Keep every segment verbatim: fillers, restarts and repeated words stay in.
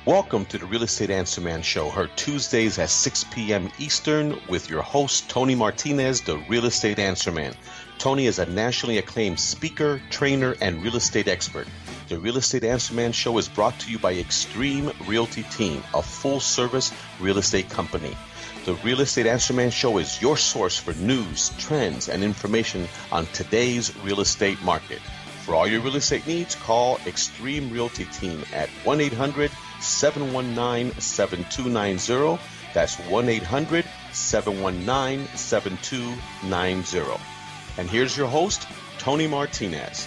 Welcome to the Real Estate Answer Man Show, heard Tuesdays at six p.m. Eastern with your host, Tony Martinez, the Real Estate Answer Man. Tony is a nationally acclaimed speaker, trainer, and real estate expert. The Real Estate Answer Man Show is brought to you by Extreme Realty Team, a full-service real estate company. The Real Estate Answer Man Show is your source for news, trends, and information on today's real estate market. For all your real estate needs, call Extreme Realty Team at one eight hundred seven one nine seven two nine zero. That's one eight hundred seven one nine seven two nine zero. And here's your host, Tony Martinez.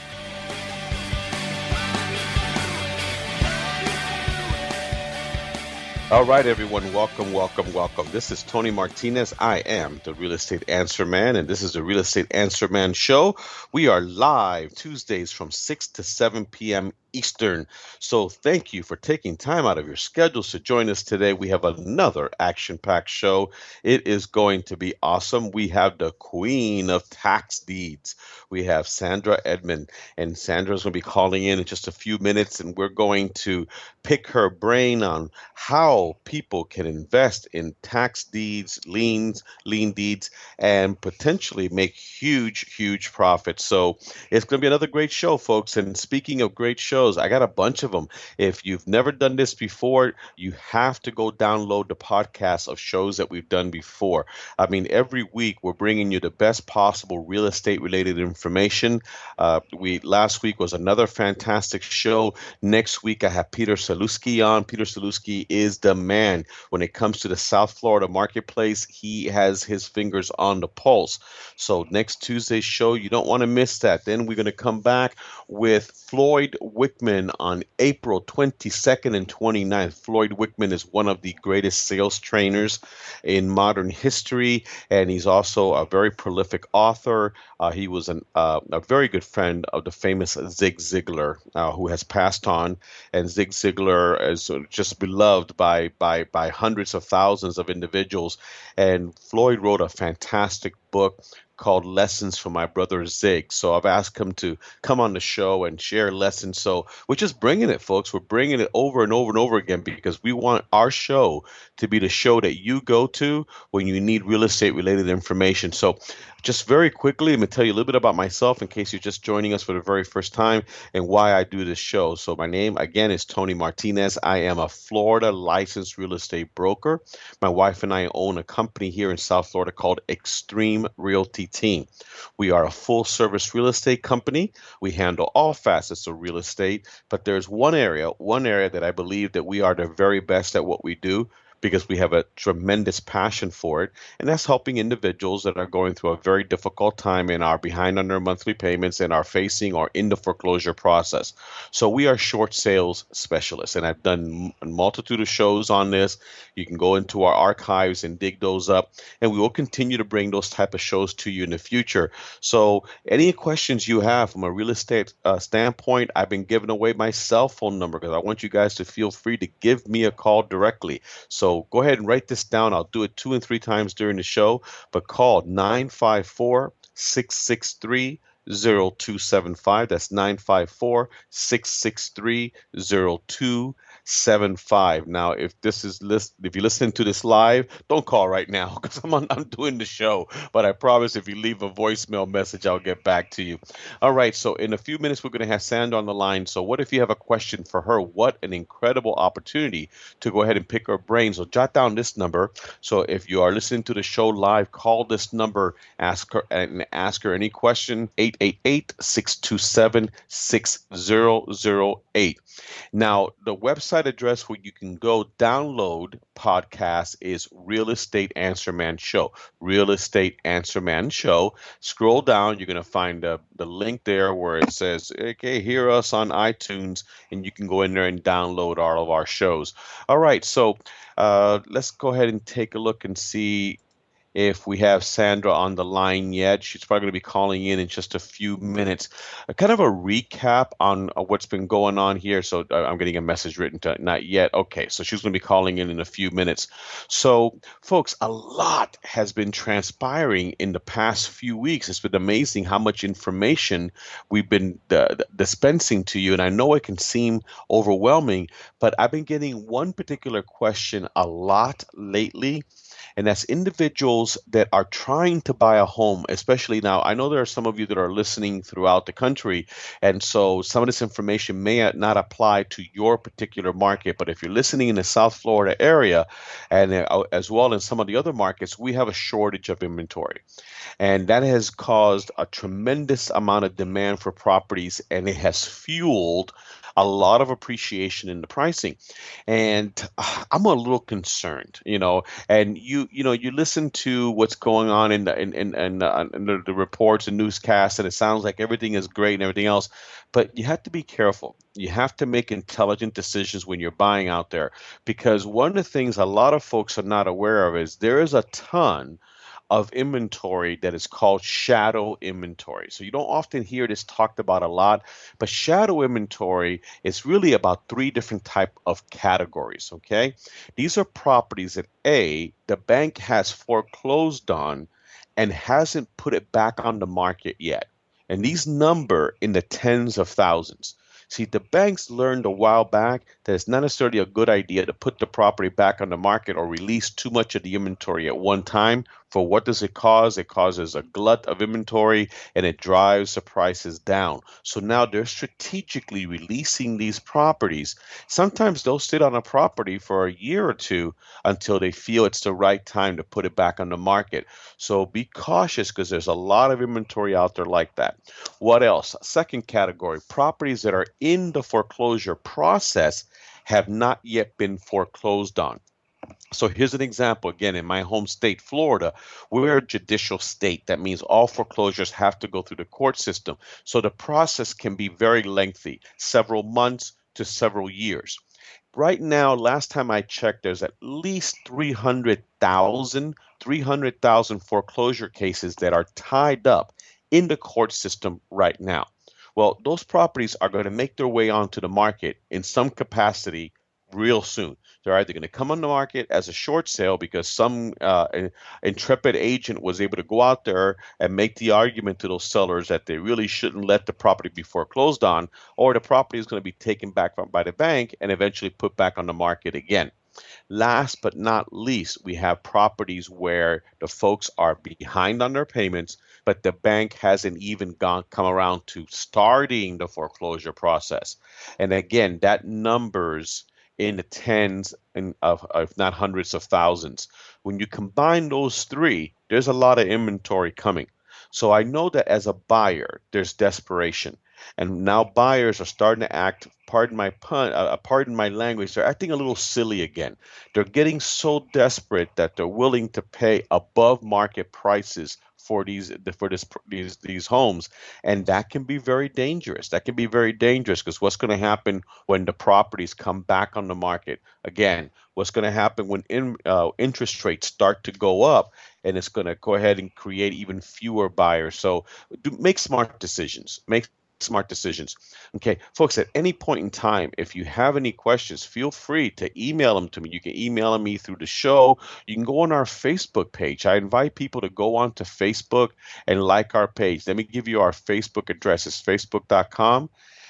All right, everyone. Welcome, welcome, welcome. This is Tony Martinez. I am the Real Estate Answer Man, and this is the Real Estate Answer Man Show. We are live Tuesdays from six to seven p.m. Eastern. So thank you for taking time out of your schedules to join us today. We have another action-packed show. It is going to be awesome. We have the queen of tax deeds. We have Sandra Edmond, and Sandra's going to be calling in in just a few minutes, and we're going to pick her brain on how people can invest in tax deeds, liens, lien deeds, and potentially make huge, huge profits. So it's going to be another great show, folks. And speaking of great shows, I got a bunch of them. If you've never done this before, you have to go download the podcast of shows that we've done before. I mean, every week we're bringing you the best possible real estate related information. Uh, we last week was another fantastic show. Next week I have Peter Saluski on. Peter Saluski is the man when it comes to the South Florida marketplace. He has his fingers on the pulse. So next Tuesday's show, you don't want to miss that. Then we're going to come back with Floyd Wickman on April twenty-second and twenty-ninth. Floyd Wickman is one of the greatest sales trainers in modern history, and he's also a very prolific author. Uh, he was an, uh, a very good friend of the famous Zig Ziglar, uh, who has passed on. And Zig Ziglar is just beloved by, by, by hundreds of thousands of individuals. And Floyd wrote a fantastic book called Lessons from My Brother Zig. So I've asked him to come on the show and share lessons. So we're just bringing it, folks. We're bringing it over and over and over again because we want our show to be the show that you go to when you need real estate related information. So just very quickly, let me tell you a little bit about myself in case you're just joining us for the very first time and why I do this show. So my name, again, is Tony Martinez. I am a Florida licensed real estate broker. My wife and I own a company here in South Florida called Extreme Realty Team. We are a full service real estate company. We handle all facets of real estate, but there's one area, one area that I believe that we are the very best at what we do, because we have a tremendous passion for it, and that's helping individuals that are going through a very difficult time and are behind on their monthly payments and are facing or in the foreclosure process. So we are short sales specialists, and I've done a multitude of shows on this. You can go into our archives and dig those up, and we will continue to bring those type of shows to you in the future. So any questions you have from a real estate uh, standpoint, I've been giving away my cell phone number because I want you guys to feel free to give me a call directly. So go ahead and write this down. I'll do it two and three times during the show, but call nine five four, six six three, zero two seven five. That's nine five four, six six three, zero two seven five. Now, if this is list, if you're listening to this live, don't call right now because I'm on, I'm doing the show. But I promise, if you leave a voicemail message, I'll get back to you. All right. So in a few minutes, we're going to have Sandra on the line. So what if you have a question for her? What an incredible opportunity to go ahead and pick her brain. So jot down this number. So if you are listening to the show live, call this number, ask her and ask her any question. eight eight eight, six two seven, six zero zero eight. Now, the website address where you can go download podcasts is Real Estate Answer Man Show. Real Estate Answer Man Show. Scroll down, you're going to find the, the link there where it says, okay, hear us on iTunes, and you can go in there and download all of our shows. All right, so uh, let's go ahead and take a look and see if we have Sandra on the line yet. She's probably going to be calling in in just a few minutes. A kind of a recap on uh, what's been going on here. So uh, I'm getting a message written to not yet. Okay, so she's going to be calling in in a few minutes. So, folks, a lot has been transpiring in the past few weeks. It's been amazing how much information we've been uh, dispensing to you. And I know it can seem overwhelming, but I've been getting one particular question a lot lately, and that's individuals that are trying to buy a home, especially now. I know there are some of you that are listening throughout the country, and so some of this information may not apply to your particular market. But if you're listening in the South Florida area, and uh, as well as some of the other markets, we have a shortage of inventory. And that has caused a tremendous amount of demand for properties, and it has fueled a lot of appreciation in the pricing. And uh, I'm a little concerned, you know, and you, you know, you listen to what's going on in the, in, in, in, uh, in the, the reports and newscasts, and it sounds like everything is great and everything else, but you have to be careful. You have to make intelligent decisions when you're buying out there, because one of the things a lot of folks are not aware of is there is a ton of inventory that is called shadow inventory. So you don't often hear this talked about a lot, but shadow inventory is really about three different type of categories, okay? These are properties that A, the bank has foreclosed on and hasn't put it back on the market yet. And these number in the tens of thousands. See, the banks learned a while back that it's not necessarily a good idea to put the property back on the market or release too much of the inventory at one time. For what does it cause? It causes a glut of inventory and it drives the prices down. So now they're strategically releasing these properties. Sometimes they'll sit on a property for a year or two until they feel it's the right time to put it back on the market. So be cautious, because there's a lot of inventory out there like that. What else? Second category, properties that are in the foreclosure process have not yet been foreclosed on. So here's an example. Again, in my home state, Florida, we're a judicial state. That means all foreclosures have to go through the court system. So the process can be very lengthy, several months to several years. Right now, last time I checked, there's at least three hundred thousand, three hundred thousand foreclosure cases that are tied up in the court system right now. Well, those properties are going to make their way onto the market in some capacity real soon. They're either going to come on the market as a short sale because some uh, intrepid agent was able to go out there and make the argument to those sellers that they really shouldn't let the property be foreclosed on, or the property is going to be taken back by the bank and eventually put back on the market again. Last but not least, we have properties where the folks are behind on their payments, but the bank hasn't even gone come around to starting the foreclosure process. And again, that numbers in the tens and of, if not hundreds of thousands. When you combine those three, there's a lot of inventory coming. So I know that as a buyer, there's desperation. And now buyers are starting to act, pardon my pun, uh, pardon my language, they're acting a little silly again. They're getting so desperate that they're willing to pay above market prices for these for this these these homes, and that can be very dangerous. That can be very dangerous because what's going to happen when the properties come back on the market? Again, what's going to happen when in, uh, interest rates start to go up, and it's going to go ahead and create even fewer buyers. So do, make smart decisions. Make smart decisions. Okay, folks, at any point in time, if you have any questions, feel free to email them to me. You can email me through the show. You can go on our Facebook page. I invite people to go on to Facebook and like our page. Let me give you our Facebook address. It's facebook dot com.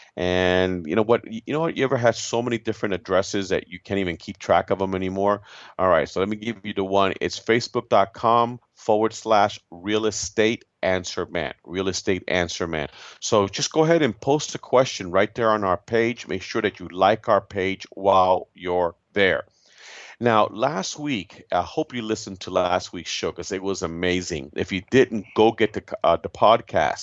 And you know what? You know what? You ever had so many different addresses that you can't even keep track of them anymore? All right, so let me give you the one. It's facebook dot com forward slash real estate answer man, real estate answer man. So just go ahead and post a question right there on our page. Make sure that you like our page while you're there. Now, last week, I hope you listened to last week's show because it was amazing. If you didn't, go get the uh, the podcast.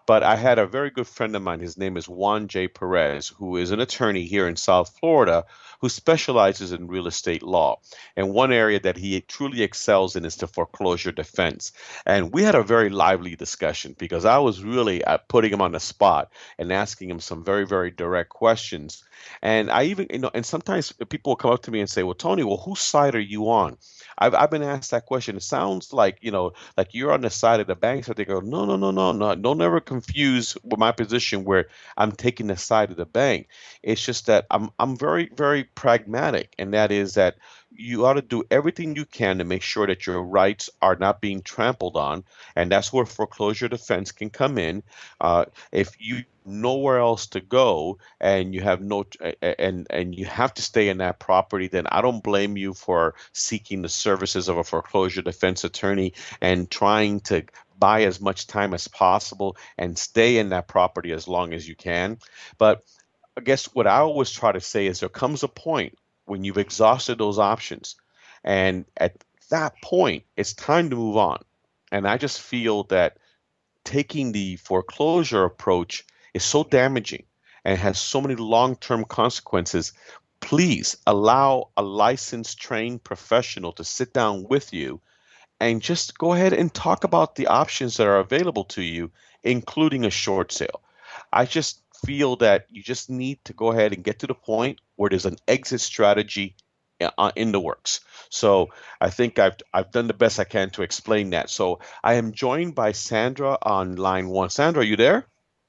But I had a very good friend of mine. His name is Juan J. Perez, who is an attorney here in South Florida who specializes in real estate law. And one area that he truly excels in is the foreclosure defense. And we had a very lively discussion because I was really uh, putting him on the spot and asking him some very, very direct questions. And I even, you know, and sometimes people will come up to me and say, well, Tony, well, whose side are you on? I've, I've been asked that question. It sounds like, you know, like you're on the side of the bank. So they go, no, no, no, no, no. Don't ever confuse with my position where I'm taking the side of the bank. It's just that I'm I'm very, very pragmatic. And that is that you ought to do everything you can to make sure that your rights are not being trampled on. And that's where foreclosure defense can come in. Uh, if you nowhere else to go and you have no and and you have to stay in that property, then I don't blame you for seeking the services of a foreclosure defense attorney and trying to buy as much time as possible and stay in that property as long as you can. But I guess what I always try to say is there comes a point when you've exhausted those options, and at that point it's time to move on. And I just feel that taking the foreclosure approach is so damaging and has so many long-term consequences. Please allow a licensed, trained professional to sit down with you and just go ahead and talk about the options that are available to you, including a short sale. I just feel that you just need to go ahead and get to the point where there's an exit strategy uh, in the works. So I think I've I've done the best I can to explain that. So I am joined by Sandra on line one. Sandra, are you there?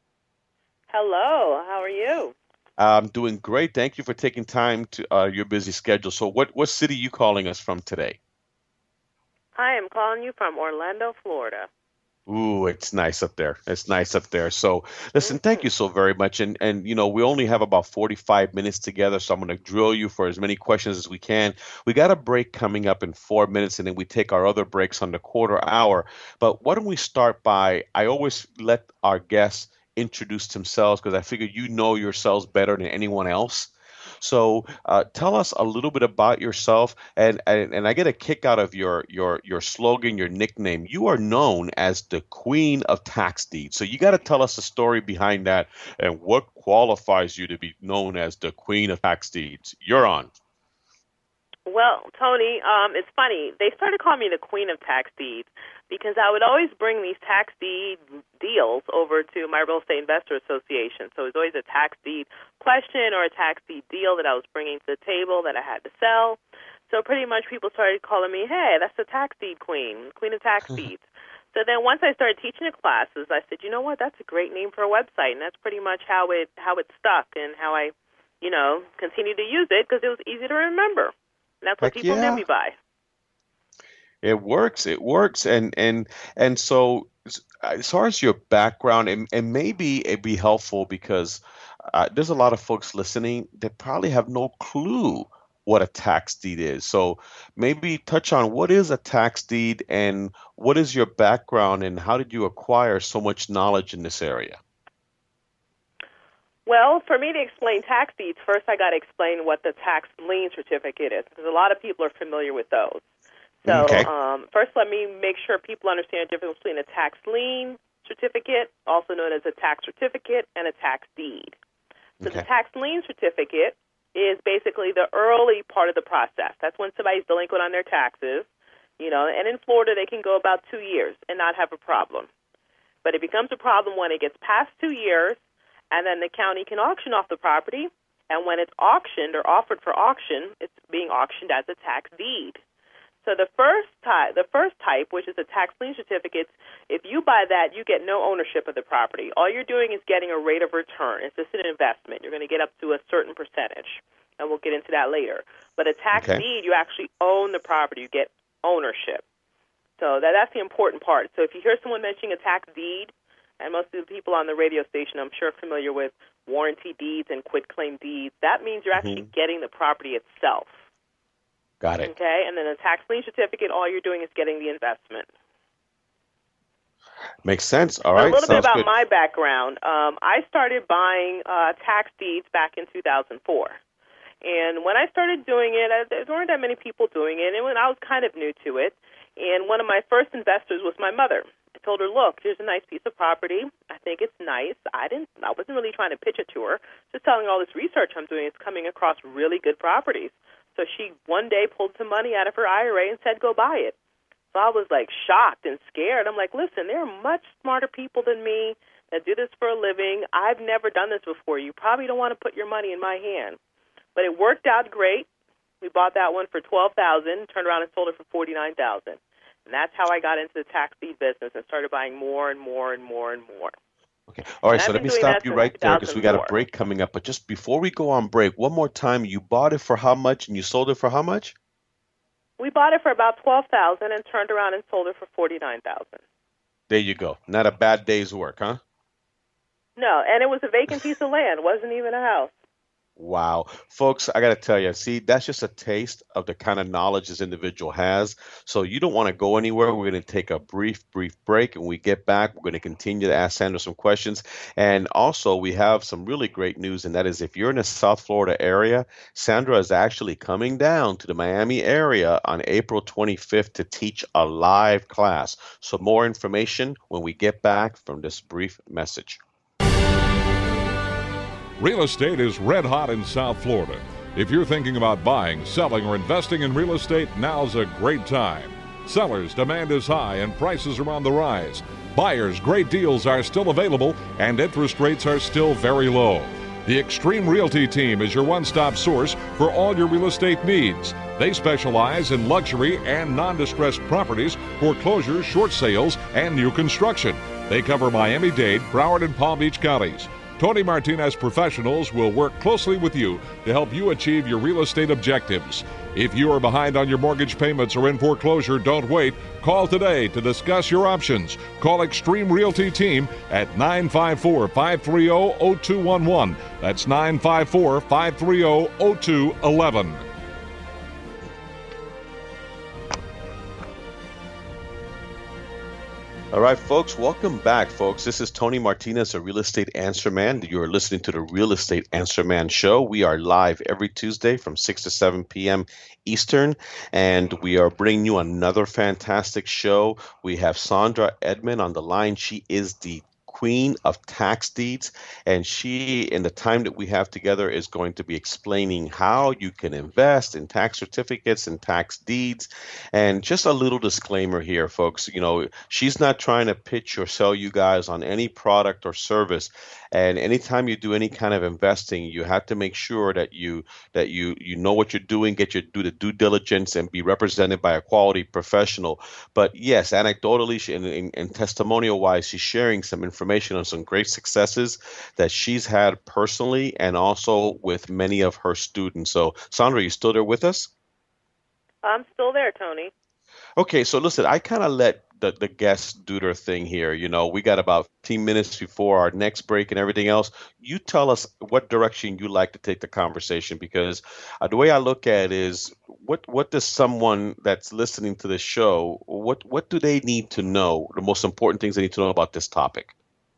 Hello, how are you? I'm doing great. Thank you for taking time to uh, your busy schedule. So what what city are you calling us from today? I am calling you from Orlando, Florida. Ooh, it's nice up there. It's nice up there. So, listen, thank hmm you so very much. And and you know, we only have about forty-five minutes together, so I'm going to drill you for as many questions as we can. We got a break coming up in four minutes, and then we take our other breaks on the quarter hour. But why don't we start by, I always let our guests introduce themselves because I figure you know yourselves better than anyone else. So, uh, tell us a little bit about yourself, and, and and I get a kick out of your your your slogan, your nickname. You are known as the Queen of Tax Deeds. So you got to tell us the story behind that and what qualifies you to be known as the Queen of Tax Deeds. You're on. Well, Tony, um, it's funny. They started calling me the Queen of Tax Deeds because I would always bring these tax deed deals over to my Real Estate Investor Association. So it was always a tax deed question or a tax deed deal that I was bringing to the table that I had to sell. So pretty much people started calling me, hey, that's the tax deed queen, queen of tax deeds. So then once I started teaching the classes, I said, you know what, that's a great name for a website. And that's pretty much how it how it stuck and how I, you know, continued to use it because it was easy to remember. And that's what Heck people knew yeah. me by. It works. It works. And and and so s- as far as your background, and, and maybe it'd be helpful because uh, there's a lot of folks listening that probably have no clue what a tax deed is. So maybe touch on what is a tax deed and what is your background and how did you acquire so much knowledge in this area? Well, for me to explain tax deeds, first I got to explain what the tax lien certificate is because a lot of people are familiar with those. So Okay. um, first let me make sure people understand the difference between a tax lien certificate, also known as a tax certificate, and a tax deed. So the Okay. tax lien certificate is basically the early part of the process. That's when somebody's delinquent on their taxes, you know, and in Florida they can go about two years and not have a problem. But it becomes a problem when it gets past two years, and then the county can auction off the property, and when it's auctioned or offered for auction, it's being auctioned as a tax deed. So the first type, the first type, which is a tax lien certificate, if you buy that, you get no ownership of the property. All you're doing is getting a rate of return. It's just an investment. You're going to get up to a certain percentage, and we'll get into that later. But a tax Okay. deed, you actually own the property. You get ownership. So that, that's the important part. So if you hear someone mentioning a tax deed, and most of the people on the radio station, I'm sure, are familiar with warranty deeds and quitclaim deeds, that means you're actually Hmm. getting the property itself. Got it. Okay, and then a tax lien certificate, all you're doing is getting the investment. Makes sense. All But a right. little bit Sounds about good. my background. Um, I started buying uh, tax deeds back in two thousand four. And when I started doing it, uh, there weren't that many people doing it, and when I was kind of new to it. And one of my first investors was my mother. told her, look, here's a nice piece of property. I think it's nice. I didn't. I wasn't really trying to pitch it to her. Just telling her all this research I'm doing. It's coming across really good properties. So she one day pulled some money out of her I R A and said, go buy it. So I was like shocked and scared. I'm like, listen, there are much smarter people than me that do this for a living. I've never done this before. You probably don't want to put your money in my hand. But it worked out great. We bought that one for twelve thousand dollars, turned around and sold it for forty-nine thousand dollars. And that's how I got into the tax deed business and started buying more and more and more and more. Okay. All right, and so I've let been me doing stop that you since right there because we got a two thousand four. break coming up. But just before we go on break, one more time, you bought it for how much and you sold it for how much? We bought it for about twelve thousand dollars and turned around and sold it for forty-nine thousand dollars. There you go. Not a bad day's work, huh? No, and it was a vacant piece of land. It wasn't even a house. Wow. Folks, I got to tell you, see, that's just a taste of the kind of knowledge this individual has. So you don't want to go anywhere. We're going to take a brief, brief break. And when we get back, we're going to continue to ask Sandra some questions. And also, we have some really great news, and that is if you're in the South Florida area, Sandra is actually coming down to the Miami area on April twenty-fifth to teach a live class. So more information when we get back from this brief message. Real estate is red hot in South Florida. If you're thinking about buying, selling, or investing in real estate, now's a great time. Sellers' demand is high and prices are on the rise. Buyers' great deals are still available and interest rates are still very low. The Extreme Realty team is your one-stop source for all your real estate needs. They specialize in luxury and non-distressed properties, foreclosures, short sales, and new construction. They cover Miami-Dade, Broward, and Palm Beach counties. Tony Martinez professionals will work closely with you to help you achieve your real estate objectives. If you are behind on your mortgage payments or in foreclosure, don't wait. Call today to discuss your options. Call Extreme Realty Team at nine five four, five three zero, zero two one one. That's nine five four, five three zero, zero two one one. All right, folks, welcome back, folks. This is Tony Martinez, a Real Estate Answer Man. You're listening to the Real Estate Answer Man Show. We are live every Tuesday from six to seven p.m. Eastern, and we are bringing you another fantastic show. We have Sandra Edmond on the line. She is the queen of tax deeds, and she, in the time that we have together, is going to be explaining how you can invest in tax certificates and tax deeds. And just a little disclaimer here, folks, you know, she's not trying to pitch or sell you guys on any product or service. And anytime you do any kind of investing, you have to make sure that you that you you know what you're doing, get your do the due diligence, and be represented by a quality professional. But yes, anecdotally she, and, and, and testimonial wise, she's sharing some information on some great successes that she's had personally and also with many of her students. So, Sandra, you still there with us? I'm still there, Tony. Okay, so listen, I kind of let the, the guests do their thing here. You know, we got about fifteen minutes before our next break and everything else. You tell us what direction you like to take the conversation, because uh, the way I look at it is what what does someone that's listening to the show, what what do they need to know, the most important things they need to know about this topic?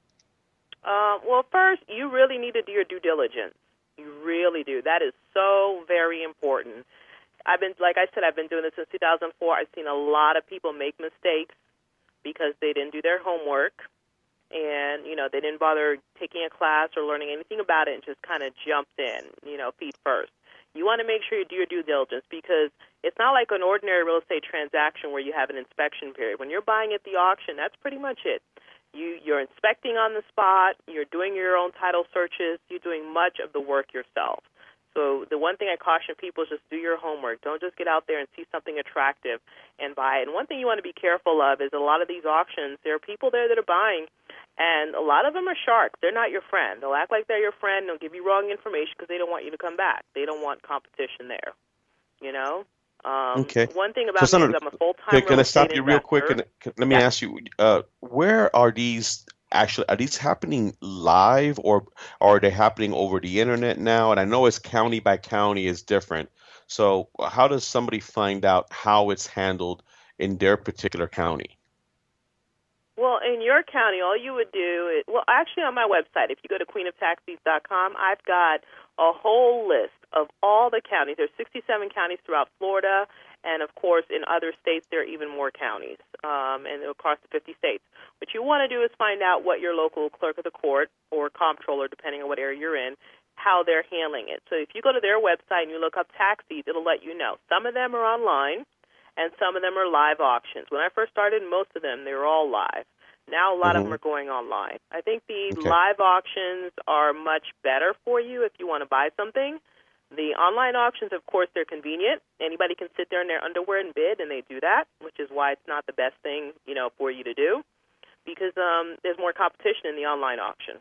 Uh, well, first, you really need to do your due diligence. You really do. That is so very important. I've been, like I said, I've been doing this since two thousand four. I've seen a lot of people make mistakes because they didn't do their homework, and, you know, they didn't bother taking a class or learning anything about it and just kind of jumped in, you know, feet first. You want to make sure you do your due diligence, because it's not like an ordinary real estate transaction where you have an inspection period. When you're buying at the auction, that's pretty much it. You, you're inspecting on the spot. You're doing your own title searches. You're doing much of the work yourself. So the one thing I caution people is just do your homework. Don't just get out there and see something attractive and buy it. And one thing you want to be careful of is a lot of these auctions, there are people there that are buying, and a lot of them are sharks. They're not your friend. They'll act like they're your friend. They'll give you wrong information because they don't want you to come back. They don't want competition there, you know? Um, Okay. One thing about So, me Sandra, is I'm a full-time can, real can I estate stop you real quick? investor. And let me Yeah. ask you, uh, where are these actually, are these happening live, or, or are they happening over the internet now? And I know it's county by county is different. So how does somebody find out how it's handled in their particular county? Well, in your county, all you would do is, well, actually on my website, if you go to queen of tax deeds dot com, I've got a whole list of all the counties. There's sixty-seven counties throughout Florida, and of course in other states there are even more counties, um, and across the fifty states. What you want to do is find out what your local clerk of the court or comptroller, depending on what area you're in, how they're handling it. So if you go to their website and you look up tax deeds, it'll let you know. Some of them are online, and some of them are live auctions. When I first started, most of them, they were all live. Now a lot mm-hmm. of them are going online. I think the okay. live auctions are much better for you if you want to buy something. The online auctions, of course, they're convenient. Anybody can sit there in their underwear and bid, and they do that, which is why it's not the best thing, you know, for you to do, because um, there's more competition in the online auction.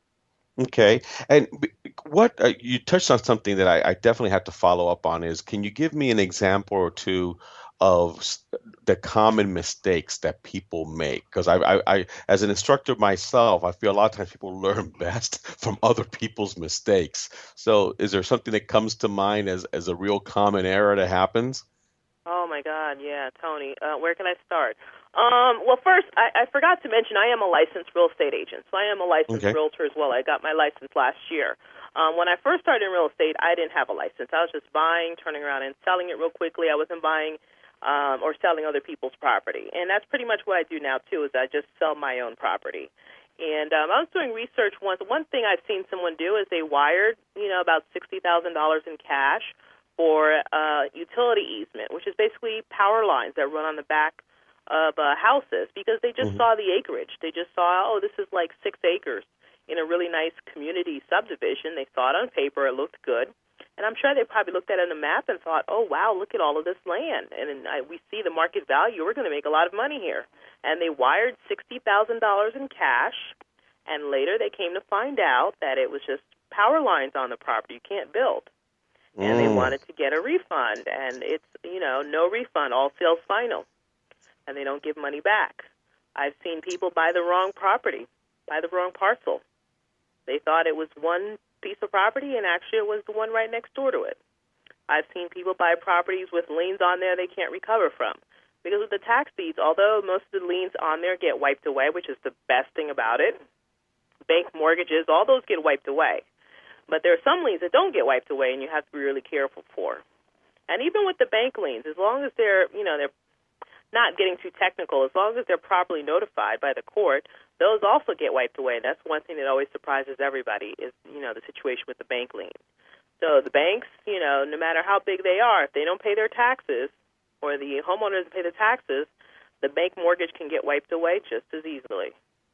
Okay. And what uh, you touched on something that I, I definitely have to follow up on is, can you give me an example or two of the common mistakes that people make? Because I, I, I, as an instructor myself, I feel a lot of times people learn best from other people's mistakes. So is there something that comes to mind as, as a real common error that happens? Oh, my God, yeah, Tony. Uh, where can I start? Um, well, first, I, I forgot to mention I am a licensed real estate agent, so I am a licensed okay. realtor as well. I got my license last year. Um, when I first started in real estate, I didn't have a license. I was just buying, turning around, and selling it real quickly. I wasn't buying um, or selling other people's property. And that's pretty much what I do now, too, is I just sell my own property. And um, I was doing research once. One thing I've seen someone do is they wired, you know, about sixty thousand dollars in cash for uh, utility easement, which is basically power lines that run on the back of uh, houses, because they just mm-hmm. saw the acreage. They just saw, oh, this is like six acres in a really nice community subdivision. They saw it on paper. It looked good. And I'm sure they probably looked at it on a map and thought, oh, wow, look at all of this land. And I, we see the market value. We're going to make a lot of money here. And they wired sixty thousand dollars in cash, and later they came to find out that it was just power lines on the property. You can't build. And mm. they wanted to get a refund. And it's, you know, no refund, all sales final. And they don't give money back. I've seen people buy the wrong property, buy the wrong parcel. They thought it was one piece of property, and actually it was the one right next door to it. I've seen people buy properties with liens on there they can't recover from. Because with the tax deeds, although most of the liens on there get wiped away, which is the best thing about it, bank mortgages, all those get wiped away. But there are some liens that don't get wiped away, and you have to be really careful for. And even with the bank liens, as long as they're, you know, they're not getting too technical, as long as they're properly notified by the court, those also get wiped away. That's one thing that always surprises everybody is, you know, the situation with the bank lien. So the banks, you know, no matter how big they are, if they don't pay their taxes or the homeowner doesn't pay the taxes, the bank mortgage can get wiped away just as easily.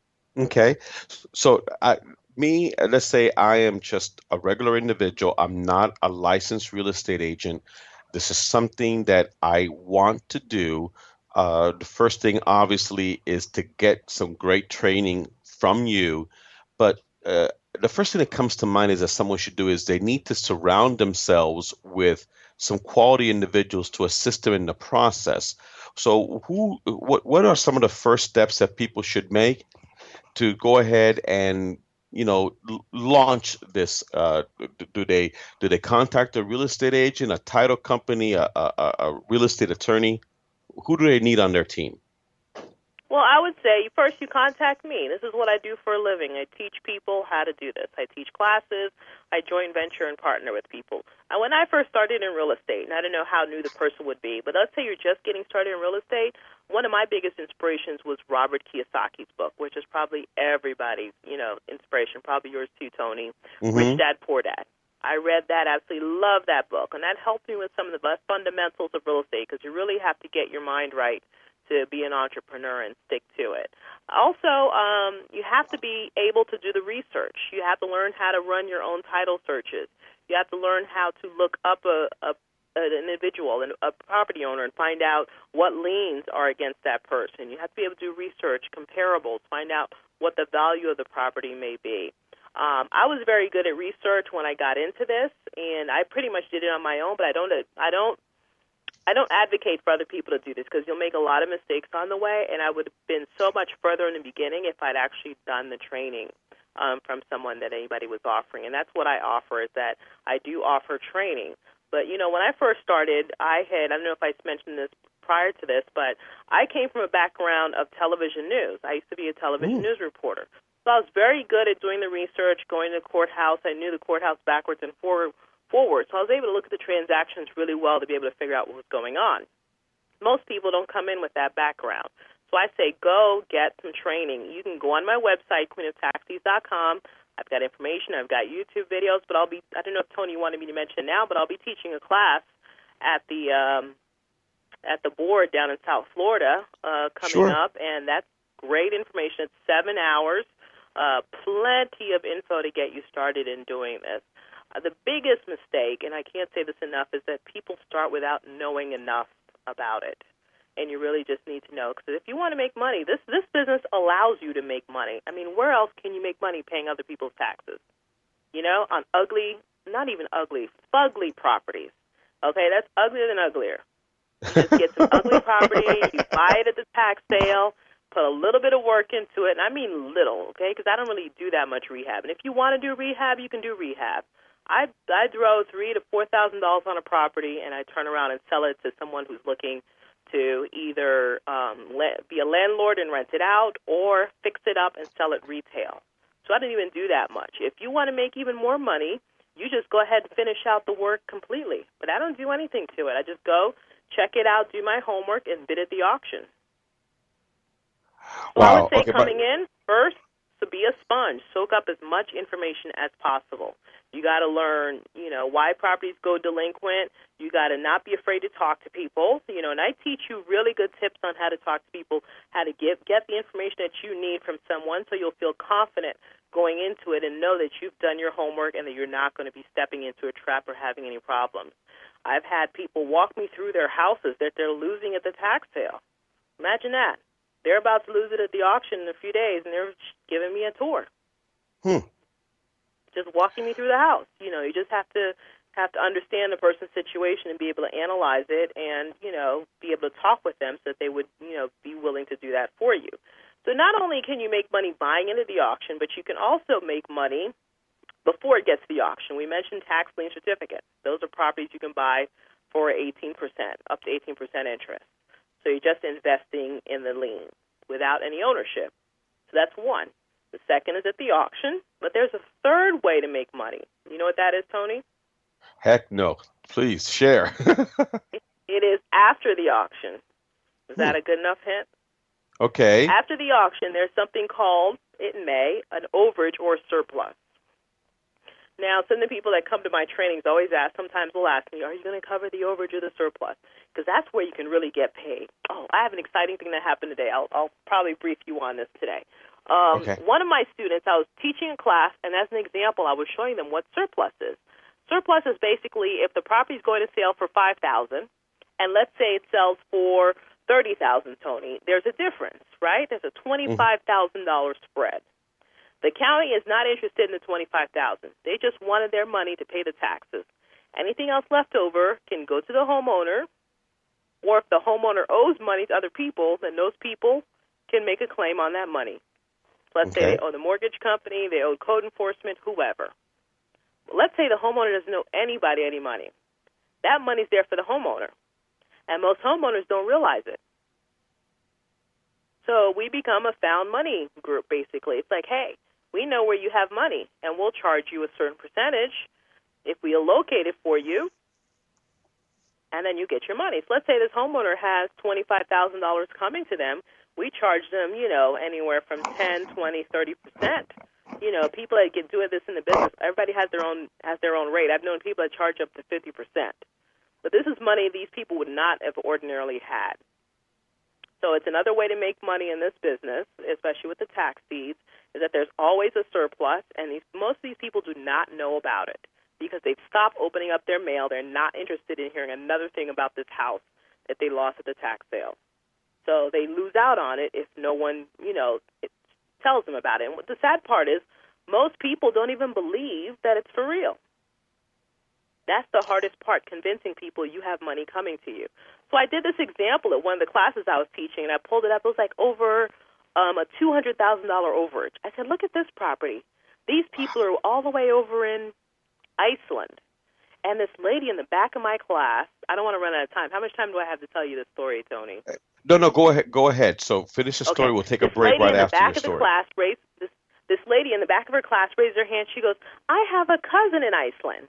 Okay. So I, me, let's say I am just a regular individual. I'm not a licensed real estate agent. This is something that I want to do. Uh, the first thing, obviously, is to get some great training from you. But uh, the first thing that comes to mind is that someone should do is they need to surround themselves with some quality individuals to assist them in the process. So who, what, what are some of the first steps that people should make to go ahead and, you know, l- launch this? Uh, do they do they contact a real estate agent, a title company, a, a, a real estate attorney? Who do they need on their team? Well, I would say first you contact me. This is what I do for a living. I teach people how to do this. I teach classes. I joint venture and partner with people. And when I first started in real estate, and I don't know how new the person would be, but let's say you're just getting started in real estate, one of my biggest inspirations was Robert Kiyosaki's book, which is probably everybody's, you know, inspiration, probably yours too, Tony, mm-hmm. Rich Dad, Poor Dad. I read that, absolutely love that book, and that helped me with some of the best fundamentals of real estate because you really have to get your mind right to be an entrepreneur and stick to it. Also, um, you have to be able to do the research. You have to learn how to run your own title searches. You have to learn how to look up a, a an individual, a property owner, and find out what liens are against that person. You have to be able to do research, comparables, find out what the value of the property may be. Um, I was very good at research when I got into this, and I pretty much did it on my own. But I don't, I don't, I don't advocate for other people to do this because you'll make a lot of mistakes on the way. And I would have been so much further in the beginning if I'd actually done the training um, from someone that anybody was offering. And that's what I offer is that I do offer training. But you know, when I first started, I had I don't know if I mentioned this prior to this, but I came from a background of television news. I used to be a television mm. news reporter. So I was very good at doing the research, going to the courthouse. I knew the courthouse backwards and forward, forward. So I was able to look at the transactions really well to be able to figure out what was going on. Most people don't come in with that background. So I say go get some training. You can go on my website, queen of tax deeds dot com. I've got information. I've got YouTube videos, but I'll be, I don't know if Tony wanted me to mention now, but I'll be teaching a class at the um, at the board down in South Florida uh, coming Sure. up, and that's great information. It's seven hours, uh, plenty of info to get you started in doing this. Uh, the biggest mistake, and I can't say this enough, is that people start without knowing enough about it. And you really just need to know, because if you want to make money, this this business allows you to make money. I mean, where else can you make money paying other people's taxes? You know, on ugly, not even ugly, fugly properties. Okay, that's uglier than uglier. You just get some ugly property, you buy it at the tax sale, put a little bit of work into it, and I mean little, okay, because I don't really do that much rehab. And if you want to do rehab, you can do rehab. I I throw three to four thousand dollars on a property, and I turn around and sell it to someone who's looking to either um, let, be a landlord and rent it out or fix it up and sell it retail. So I don't even do that much. If you want to make even more money, you just go ahead and finish out the work completely. But I don't do anything to it. I just go, check it out, do my homework, and bid at the auction. So Wow. I would say Okay, coming but- in, first, to be a sponge, soak up as much information as possible. You got to learn, you know, why properties go delinquent. You got to not be afraid to talk to people, you know, and I teach you really good tips on how to talk to people, how to get, get the information that you need from someone so you'll feel confident going into it and know that you've done your homework and that you're not going to be stepping into a trap or having any problems. I've had people walk me through their houses that they're losing at the tax sale. Imagine that. They're about to lose it at the auction in a few days, and they're giving me a tour. Hmm. Just walking me through the house. You know, you just have to have to understand the person's situation and be able to analyze it and, you know, be able to talk with them so that they would, you know, be willing to do that for you. So not only can you make money buying into the auction, but you can also make money before it gets to the auction. We mentioned tax lien certificates. Those are properties you can buy for eighteen percent, up to eighteen percent interest. So you're just investing in the lien without any ownership. So that's one. The second is at the auction, but there's a third way to make money. You know what that is, Tony? Heck no. Please share. It is after the auction. Is that a good enough hint? Okay. After the auction, there's something called, it may, an overage or surplus. Now, some of the people that come to my trainings always ask, sometimes will ask me, are you going to cover the overage or the surplus? Because that's where you can really get paid. Oh, I have an exciting thing that happened today. I'll, I'll probably brief you on this today. Um, Okay. One of my students, I was teaching a class, and as an example, I was showing them what surplus is. Surplus is basically if the property is going to sale for five thousand dollars, and let's say it sells for thirty thousand dollars, Tony, there's a difference, right? There's a twenty-five thousand dollars spread. The county is not interested in the twenty-five thousand dollars. They just wanted their money to pay the taxes. Anything else left over can go to the homeowner, or if the homeowner owes money to other people, then those people can make a claim on that money. Let's Okay. say they owe the mortgage company, they owe code enforcement, whoever. Let's say the homeowner doesn't owe anybody any money. That money's there for the homeowner, and most homeowners don't realize it. So we become a found money group, basically. It's like, hey, we know where you have money, and we'll charge you a certain percentage if we locate it for you, and then you get your money. So let's say this homeowner has twenty-five thousand dollars coming to them. We charge them, you know, anywhere from ten, twenty, thirty percent. You know, people that get doing this in the business, everybody has their own has their own rate. I've known people that charge up to fifty percent. But this is money these people would not have ordinarily had. So it's another way to make money in this business, especially with the tax deeds, is that there's always a surplus, and these, most of these people do not know about it because they've stopped opening up their mail. They're not interested in hearing another thing about this house that they lost at the tax sale. So they lose out on it if no one, you know, it tells them about it. And what the sad part is, most people don't even believe that it's for real. That's the hardest part, convincing people you have money coming to you. So I did this example at one of the classes I was teaching, and I pulled it up. It was like over um, a two hundred thousand dollars overage. I said, look at this property. These people are all the way over in Iceland. And this lady in the back of my class, I don't want to run out of time. How much time do I have to tell you this story, Tony? No, no, go ahead. Go ahead. So finish the story. Okay. We'll take a This break lady right in the after back your of the story. class raised, this, this lady in the back of her class raised her hand. She goes, I have a cousin in Iceland.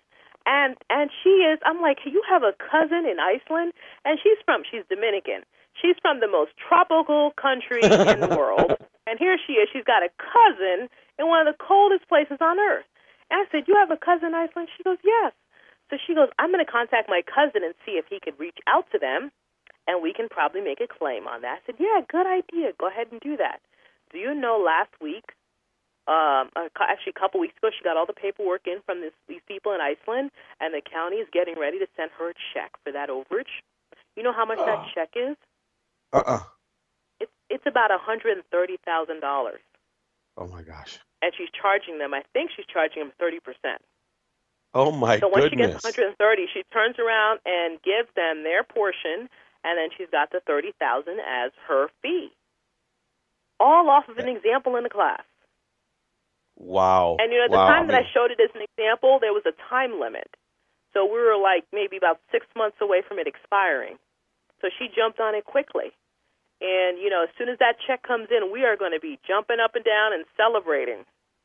And and she is, I'm like, you have a cousin in Iceland? And she's from, she's Dominican. She's from the most tropical country in the world. And here she is, she's got a cousin in one of the coldest places on earth. And I said, you have a cousin in Iceland? She goes, yes. So she goes, I'm going to contact my cousin and see if he could reach out to them, and we can probably make a claim on that. I said, yeah, good idea. Go ahead and do that. Do you know last week, um, actually a couple weeks ago, she got all the paperwork in from this, these people in Iceland, and the county is getting ready to send her a check for that overage. You know how much oh. that check is? Uh-uh. It's, it's about one hundred thirty thousand dollars. Oh, my gosh. And she's charging them, I think she's charging them thirty percent. Oh, my so when goodness. she gets one hundred thirty, she turns around and gives them their portion, and then she's got the thirty thousand as her fee. All off of an example in the class. Wow. And, you know, at the wow. time I that mean... I showed it as an example, there was a time limit. So we were like maybe about six months away from it expiring. So she jumped on it quickly. And, you know, as soon as that check comes in, we are going to be jumping up and down and celebrating.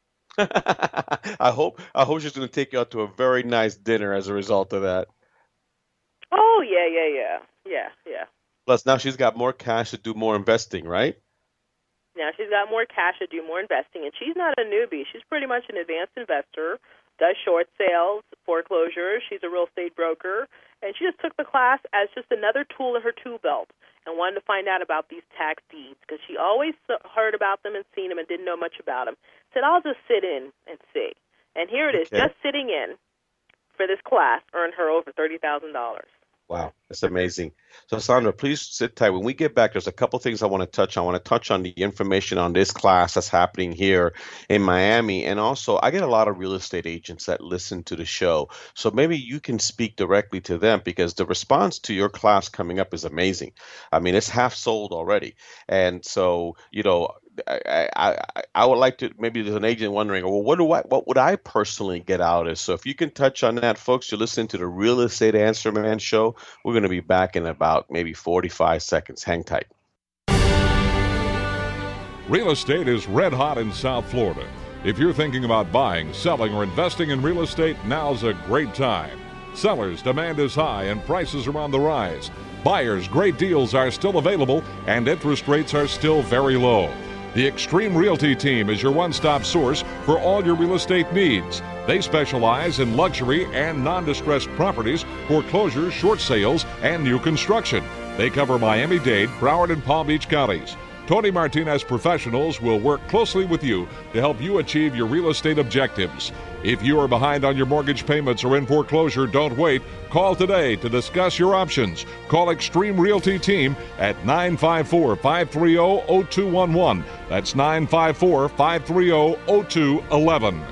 I hope I hope she's going to take you out to a very nice dinner as a result of that. Oh, yeah, yeah, yeah. Yeah, yeah. Plus, now she's got more cash to do more investing, right? Now she's got more cash to do more investing. And she's not a newbie. She's pretty much an advanced investor, does short sales, foreclosures. She's a real estate broker. And she just took the class as just another tool in her tool belt and wanted to find out about these tax deeds because she always heard about them and seen them and didn't know much about them. Said, I'll just sit in and see. And here it is, okay. Just sitting in for this class earned her over thirty thousand dollars. Wow, that's amazing. So, Sandra, please sit tight. When we get back, there's a couple things I want to touch on. I want to touch on the information on this class that's happening here in Miami. And also, I get a lot of real estate agents that listen to the show. So maybe you can speak directly to them because the response to your class coming up is amazing. I mean, it's half sold already. And so, you know, I, I, I would like to, maybe there's an agent wondering, well, what do I, what would I personally get out of it? So if you can touch on that, folks, you're listening to the Real Estate Answer Man show. We're going to be back in about maybe forty-five seconds. Hang tight. Real estate is red hot in South Florida. If you're thinking about buying, selling, or investing in real estate, now's a great time. Sellers' demand is high and prices are on the rise. Buyers' great deals are still available and interest rates are still very low. The Extreme Realty team is your one-stop source for all your real estate needs. They specialize in luxury and non-distressed properties, foreclosures, short sales, and new construction. They cover Miami-Dade, Broward, and Palm Beach counties. Tony Martinez professionals will work closely with you to help you achieve your real estate objectives. If you are behind on your mortgage payments or in foreclosure, don't wait. Call today to discuss your options. Call Extreme Realty Team at nine five four, five three zero, zero two one one. That's nine five four, five three zero, zero two one one.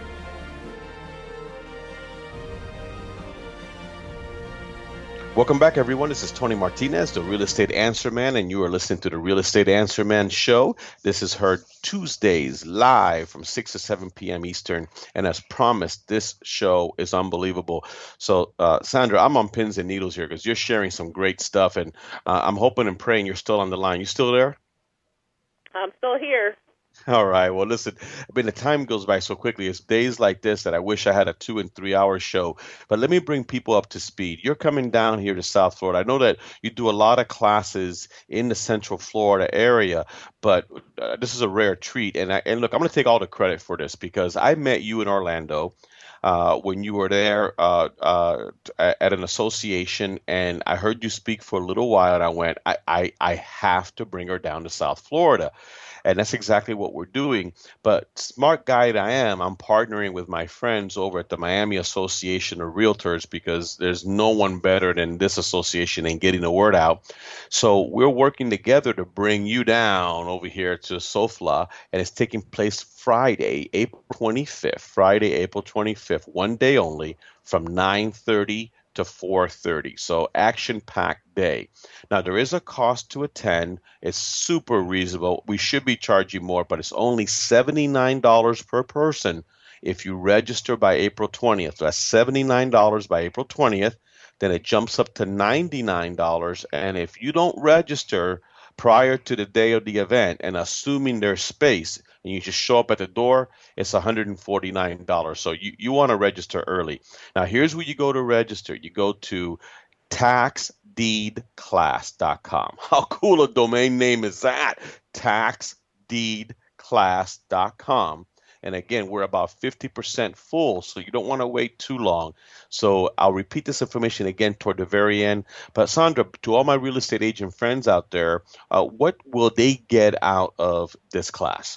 Welcome back, everyone. This is Tony Martinez, the Real Estate Answer Man, and you are listening to the Real Estate Answer Man show. This is heard Tuesdays live from six to seven p.m. Eastern, and as promised, this show is unbelievable. So, uh, Sandra, I'm on pins and needles here because you're sharing some great stuff, and uh, I'm hoping and praying you're still on the line. You still there? I'm still here. All right. Well, listen, I mean, the time goes by so quickly. It's days like this that I wish I had a two and three hour show. But let me bring people up to speed. You're coming down here to South Florida. I know that you do a lot of classes in the Central Florida area, but uh, this is a rare treat. And, I, and look, I'm going to take all the credit for this because I met you in Orlando. Uh, when you were there uh, uh, at an association, and I heard you speak for a little while, and I went, I, I, I have to bring her down to South Florida. And that's exactly what we're doing. But smart guy that I am, I'm partnering with my friends over at the Miami Association of Realtors because there's no one better than this association in getting the word out. So we're working together to bring you down over here to SoFla, and it's taking place Friday, April twenty-fifth, Friday, April twenty-fifth, one day only from nine thirty to four thirty. So action-packed day. Now, there is a cost to attend. It's super reasonable. We should be charging more, but it's only seventy-nine dollars per person if you register by April twentieth. So that's seventy-nine dollars by April twentieth. Then it jumps up to ninety-nine dollars. And if you don't register prior to the day of the event, and assuming there's space, and you just show up at the door, it's one hundred forty-nine dollars. So you, you want to register early. Now, here's where you go to register. You go to tax deed class dot com. How cool a domain name is that? tax deed class dot com. And again, we're about fifty percent full, so you don't want to wait too long. So I'll repeat this information again toward the very end. But Sandra, to all my real estate agent friends out there, uh, what will they get out of this class?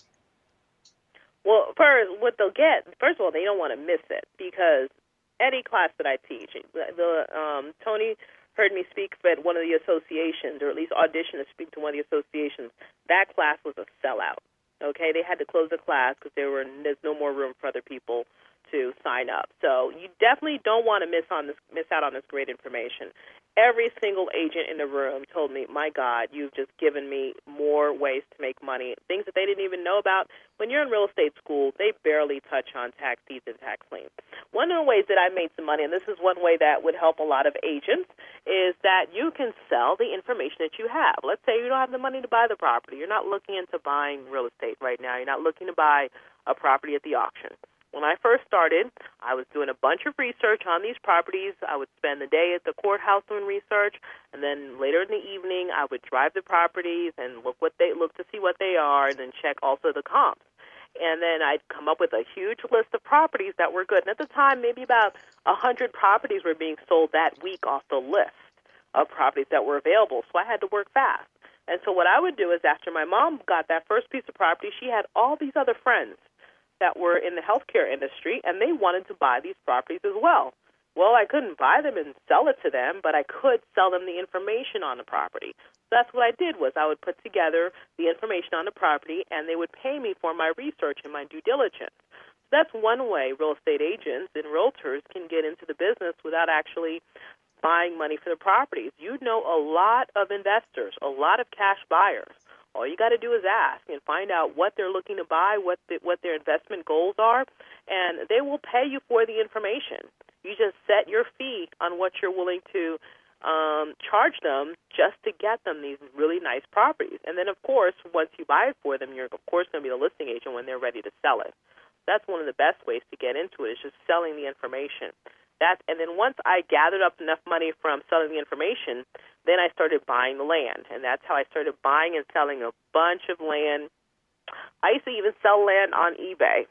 Well, first, what they'll get, first of all, they don't want to miss it, because any class that I teach, the um, Tony heard me speak at one of the associations, or at least audition to speak to one of the associations. That class was a sellout. Okay, they had to close the class because there were there's no more room for other people to sign up. So you definitely don't want to miss on this miss out on this great information. Every single agent in the room told me, my God, you've just given me more ways to make money, things that they didn't even know about. When you're in real estate school, they barely touch on tax deeds and tax liens. One of the ways that I made some money, and this is one way that would help a lot of agents, is that you can sell the information that you have. Let's say you don't have the money to buy the property. You're not looking into buying real estate right now. You're not looking to buy a property at the auction. When I first started, I was doing a bunch of research on these properties. I would spend the day at the courthouse doing research, and then later in the evening, I would drive the properties and look what they look to see what they are, and then check also the comps. And then I'd come up with a huge list of properties that were good. And at the time, maybe about a hundred properties were being sold that week off the list of properties that were available. So I had to work fast. And so what I would do is, after my mom got that first piece of property, she had all these other friends that were in the healthcare industry, and they wanted to buy these properties as well. Well, I couldn't buy them and sell it to them, but I could sell them the information on the property. So that's what I did, was I would put together the information on the property, and they would pay me for my research and my due diligence. So that's one way real estate agents and realtors can get into the business without actually buying money for the properties. You know a lot of investors, a lot of cash buyers. All you got to do is ask and find out what they're looking to buy, what the, what their investment goals are, and they will pay you for the information. You just set your fee on what you're willing to um, charge them just to get them these really nice properties. And then, of course, once you buy it for them, you're, of course, going to be the listing agent when they're ready to sell it. That's one of the best ways to get into it, is just selling the information. That, and then once I gathered up enough money from selling the information, then I started buying the land, and that's how I started buying and selling a bunch of land. I used to even sell land on eBay.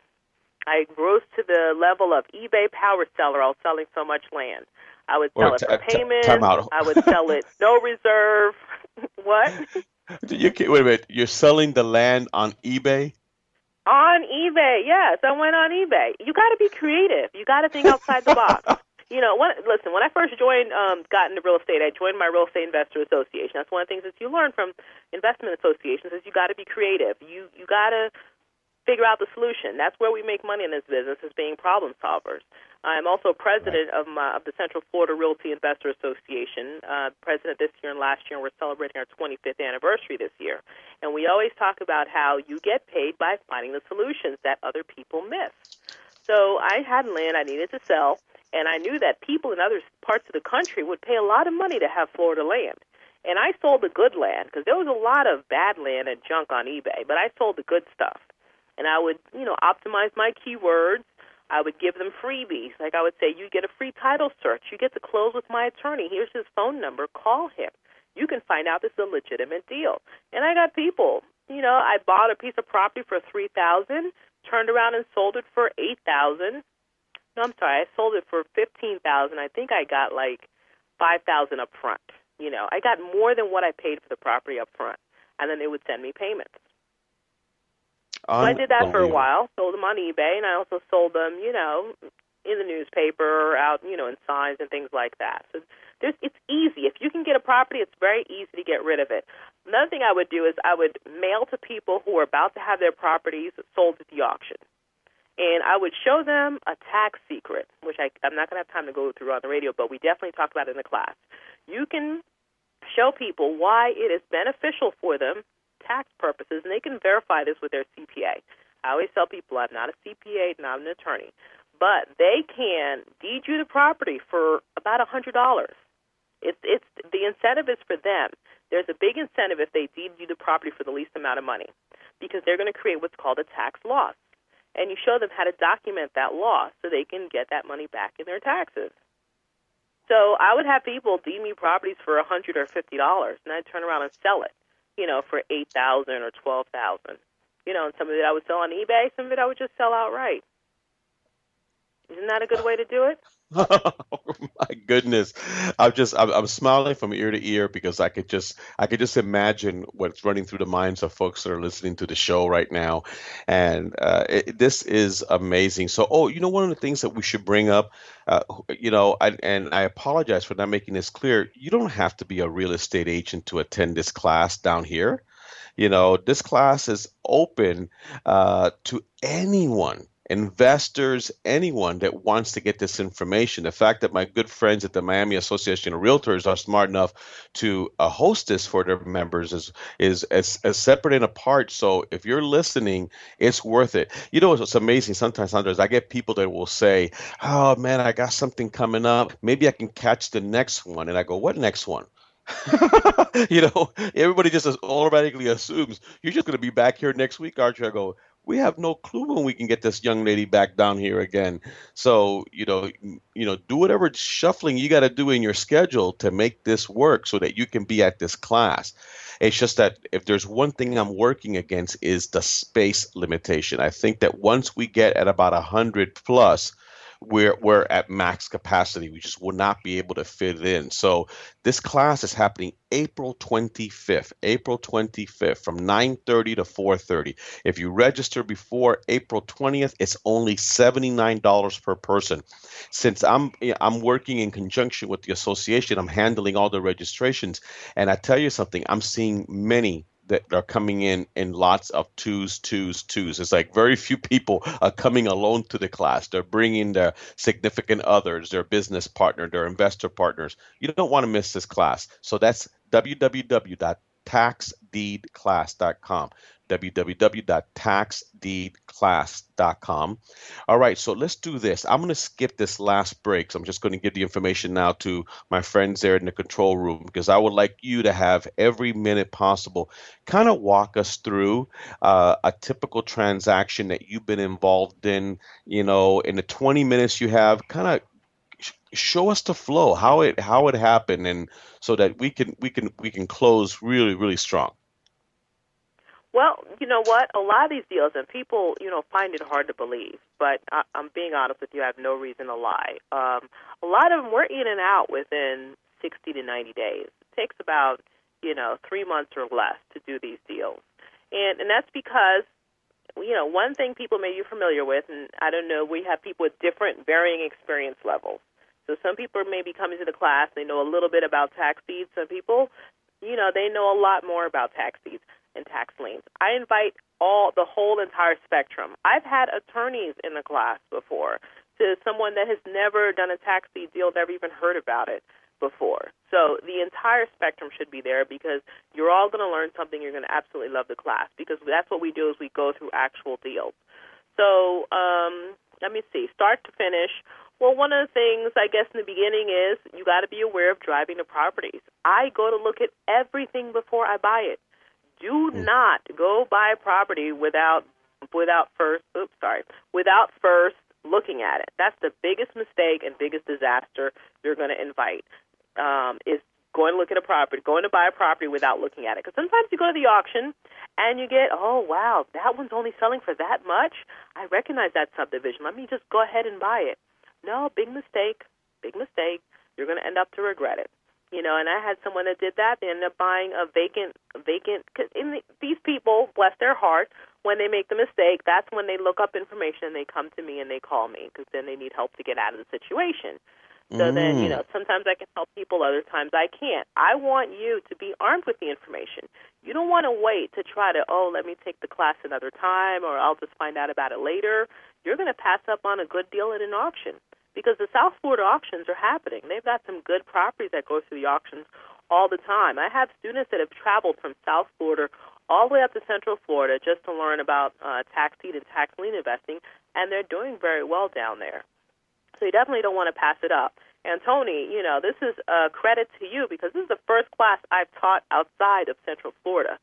I rose to the level of eBay power seller. I was selling so much land. I would sell Or it t- for t- payment. time out. I would sell it no reserve. What? You can't, wait a minute. You're selling the land on eBay? On eBay, yes. I went on eBay. You got to be creative. You got to think outside the box. You know, when, listen, when I first joined, um, got into real estate, I joined my Real Estate Investor Association. That's one of the things that you learn from investment associations, is you got to be creative. You you got to figure out the solution. That's where we make money in this business, is being problem solvers. I'm also president of, my, of the Central Florida Realty Investor Association, uh, president this year and last year, and we're celebrating our twenty-fifth anniversary this year. And we always talk about how you get paid by finding the solutions that other people miss. So I had land I needed to sell, and I knew that people in other parts of the country would pay a lot of money to have Florida land. And I sold the good land, because there was a lot of bad land and junk on eBay, but I sold the good stuff. And I would, you know, optimize my keywords. I would give them freebies. Like I would say, you get a free title search. You get to close with my attorney. Here's his phone number. Call him. You can find out this is a legitimate deal. And I got people. You know, I bought a piece of property for three thousand dollars, turned around and sold it for eight thousand dollars. No, I'm sorry. I sold it for fifteen thousand dollars. I think I got like five thousand dollars up front. You know, I got more than what I paid for the property up front. And then they would send me payments. So I did that for a while, sold them on eBay, and I also sold them, you know, in the newspaper, out, you know, in signs and things like that. So there's, it's easy. If you can get a property, it's very easy to get rid of it. Another thing I would do is I would mail to people who are about to have their properties sold at the auction. And I would show them a tax secret, which I, I'm not going to have time to go through on the radio, but we definitely talk about it in the class. You can show people why it is beneficial for them, tax purposes, and they can verify this with their C P A. I always tell people I'm not a C P A, not an attorney, but they can deed you the property for about one hundred dollars. It's it's the incentive is for them. There's a big incentive if they deed you the property for the least amount of money, because they're going to create what's called a tax loss. And you show them how to document that loss so they can get that money back in their taxes. So I would have people deed me properties for one hundred dollars or fifty dollars, and I'd turn around and sell it, you know, for eight thousand dollars or twelve thousand dollars. You know, and some of it I would sell on eBay, some of it I would just sell outright. Isn't that a good way to do it? Oh my goodness, I'm just I'm, I'm smiling from ear to ear because I could just I could just imagine what's running through the minds of folks that are listening to the show right now, and uh, it, this is amazing. So, oh, you know, one of the things that we should bring up, uh, you know, I, and I apologize for not making this clear. You don't have to be a real estate agent to attend this class down here. You know, this class is open uh, to anyone. Investors, anyone that wants to get this information. The fact that my good friends at the Miami Association of Realtors are smart enough to uh, host this for their members is is as, as separate and apart. So if you're listening, it's worth it. You know, it's amazing. Sometimes, sometimes I get people that will say, "Oh man, I got something coming up. Maybe I can catch the next one." And I go, "What next one?" You know, everybody just automatically assumes you're just going to be back here next week, aren't you? I go, we have no clue when we can get this young lady back down here again. So, you know, you know, do whatever shuffling you got to do in your schedule to make this work so that you can be at this class. It's just that if there's one thing I'm working against is the space limitation. I think that once we get at about one hundred plus, we're we're at max capacity. We just will not be able to fit it in. So this class is happening April twenty-fifth, April twenty-fifth from nine thirty to four thirty. If you register before April twentieth, it's only seventy-nine dollars per person. Since I'm I'm working in conjunction with the association, I'm handling all the registrations. And I tell you something, I'm seeing many that are coming in in lots of twos, twos, twos. It's like very few people are coming alone to the class. They're bringing their significant others, their business partner, their investor partners. You don't want to miss this class. So that's w w w dot tax deed class dot com. w w w dot tax deed class dot com. All right, so let's do this. I'm going to skip this last break. So I'm just going to give the information now to my friends there in the control room because I would like you to have every minute possible. Kind of walk us through uh, a typical transaction that you've been involved in, you know, in the twenty minutes you have. Kind of show us the flow, how it how it happened, and so that we can we can we can close really, really strong. Well, you know what? A lot of these deals, and people, you know, find it hard to believe, but I, I'm being honest with you, I have no reason to lie. Um, a lot of them we're in and out within sixty to ninety days. It takes about, you know, three months or less to do these deals. And and that's because, you know, one thing people may be familiar with, and I don't know, we have people with different varying experience levels. So some people may be coming to the class, they know a little bit about tax deeds. Some people, you know, they know a lot more about tax deeds and tax liens. I invite all the whole entire spectrum. I've had attorneys in the class before, to someone that has never done a tax deed deal, never even heard about it before. So the entire spectrum should be there because you're all going to learn something. You're going to absolutely love the class because that's what we do is we go through actual deals. So um, let me see, start to finish. Well, one of the things, I guess, in the beginning is you got to be aware of driving the properties. I go to look at everything before I buy it. Do not go buy a property without without first oops sorry without first looking at it. That's the biggest mistake and biggest disaster you're going to invite. Um, is going to look at a property, going to buy a property without looking at it. Because sometimes you go to the auction and you get, oh wow, that one's only selling for that much. I recognize that subdivision. Let me just go ahead and buy it. No, big mistake, big mistake. You're going to end up to regret it. You know, and I had someone that did that. They ended up buying a vacant, vacant. Cause in the, these people, bless their heart, when they make the mistake, that's when they look up information and they come to me and they call me because then they need help to get out of the situation. So mm. then, you know, sometimes I can help people, other times I can't. I want you to be armed with the information. You don't want to wait to try to, oh, let me take the class another time or I'll just find out about it later. You're going to pass up on a good deal at an auction. Because the South Florida auctions are happening. They've got some good properties that go through the auctions all the time. I have students that have traveled from South Florida all the way up to Central Florida just to learn about uh, tax deed and tax lien investing, and they're doing very well down there. So you definitely don't want to pass it up. And, Tony, you know, this is a credit to you because this is the first class I've taught outside of Central Florida.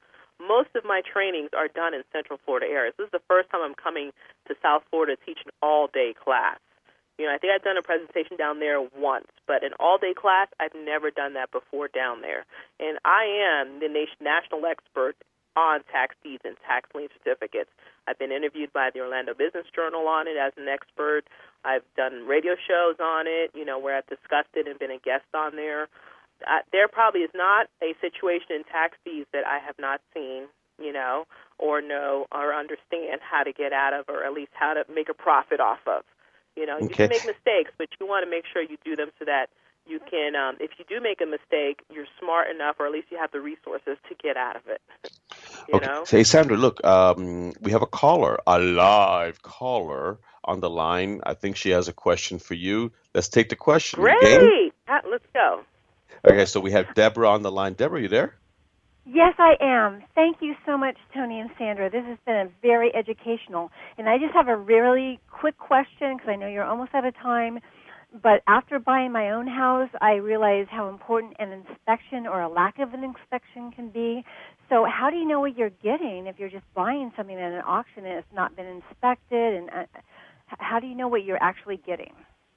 most of my trainings are done in Central Florida areas. This is the first time I'm coming to South Florida to teach an all-day class. You know, I think I've done a presentation down there once, but an all-day class, I've never done that before down there. And I am the nation, national expert on tax deeds and tax lien certificates. I've been interviewed by the Orlando Business Journal on it as an expert. I've done radio shows on it, you know, where I've discussed it and been a guest on there. Uh, there probably is not a situation in tax deeds that I have not seen, you know, or know or understand how to get out of, or at least how to make a profit off of. You know, you Okay. can make mistakes, but you want to make sure you do them so that you can, um, if you do make a mistake, you're smart enough, or at least you have the resources to get out of it. You Okay. know? Say, Sandra, look, um, we have a caller, a live caller on the line. I think she has a question for you. Let's take the question. You game? Great. Uh, Let's go. Okay, so we have Deborah on the line. Deborah, you there? Yes, I am. Thank you so much, Tony and Sandra. This has been a very educational. And I just have a really quick question because I know you're almost out of time. But after buying my own house, I realized how important an inspection or a lack of an inspection can be. So how do you know what you're getting if you're just buying something at an auction and it's not been inspected? And uh, how do you know what you're actually getting?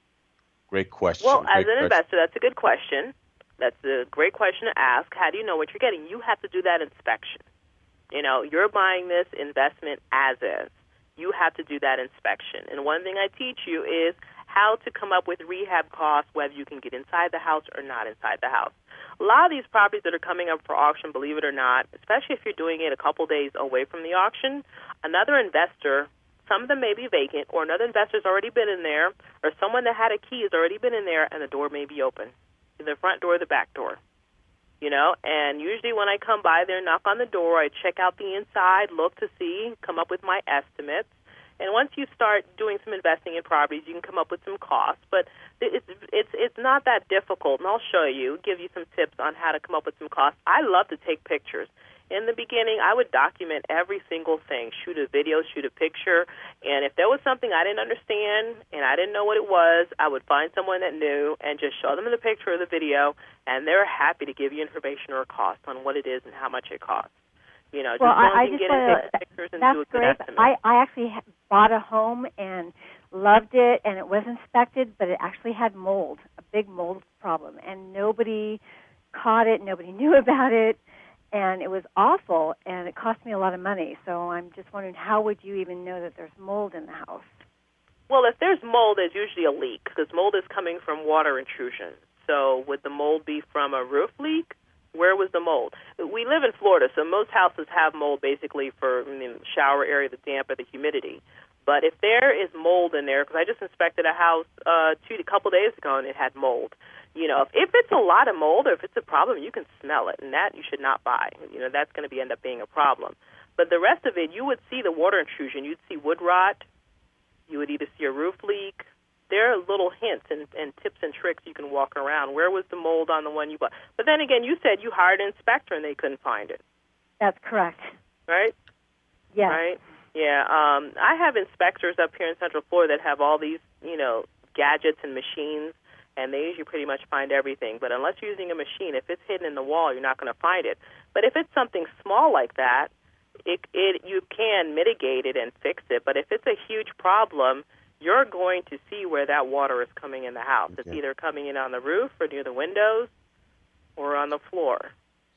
Great question. Well, Great as an question. investor, that's a good question. That's a great question to ask. How do you know what you're getting? You have to do that inspection. You know, you're buying this investment as is. You have to do that inspection. And one thing I teach you is how to come up with rehab costs, whether you can get inside the house or not inside the house. A lot of these properties that are coming up for auction, believe it or not, especially if you're doing it a couple days away from the auction, another investor, some of them may be vacant, or another investor's already been in there, or someone that had a key has already been in there, and the door may be open, the front door or the back door. You know, and usually when I come by there, knock on the door, I check out the inside, look to see, come up with my estimates. And once you start doing some investing in properties, you can come up with some costs. But it's it's it's not that difficult, and I'll show you, give you some tips on how to come up with some costs. I love to take pictures. In the beginning, I would document every single thing, shoot a video, shoot a picture, and if there was something I didn't understand and I didn't know what it was, I would find someone that knew and just show them the picture or the video, and they're happy to give you information or a cost on what it is and how much it costs. You know, just Well, as long I, I as you just can get in, want take to, pictures and that's do a good great. estimate. I, I actually ha- bought a home and loved it, and it was inspected, but it actually had mold, a big mold problem, and nobody caught it, nobody knew about it, and it was awful, and it cost me a lot of money. So I'm just wondering, how would you even know that there's mold in the house? Well, if there's mold, there's usually a leak, because mold is coming from water intrusion. So would the mold be from a roof leak? Where was the mold? We live in Florida, so most houses have mold basically for I mean, the shower area, the damp, or the humidity. But if there is mold in there, because I just inspected a house uh, two, a couple days ago, and it had mold. You know, if, if it's a lot of mold or if it's a problem, you can smell it, and that you should not buy. You know, that's going to be end up being a problem. But the rest of it, you would see the water intrusion. You'd see wood rot. You would either see a roof leak. There are little hints and, and tips and tricks you can walk around. Where was the mold on the one you bought? But then again, you said you hired an inspector and they couldn't find it. That's correct. Right? Yes. Right? Yeah. Um, I have inspectors up here in Central Florida that have all these, you know, gadgets and machines, and they usually pretty much find everything. But unless you're using a machine, if it's hidden in the wall, you're not going to find it. But if it's something small like that, it, it you can mitigate it and fix it. But if it's a huge problem, you're going to see where that water is coming in the house. It's Okay. either coming in on the roof or near the windows or on the floor.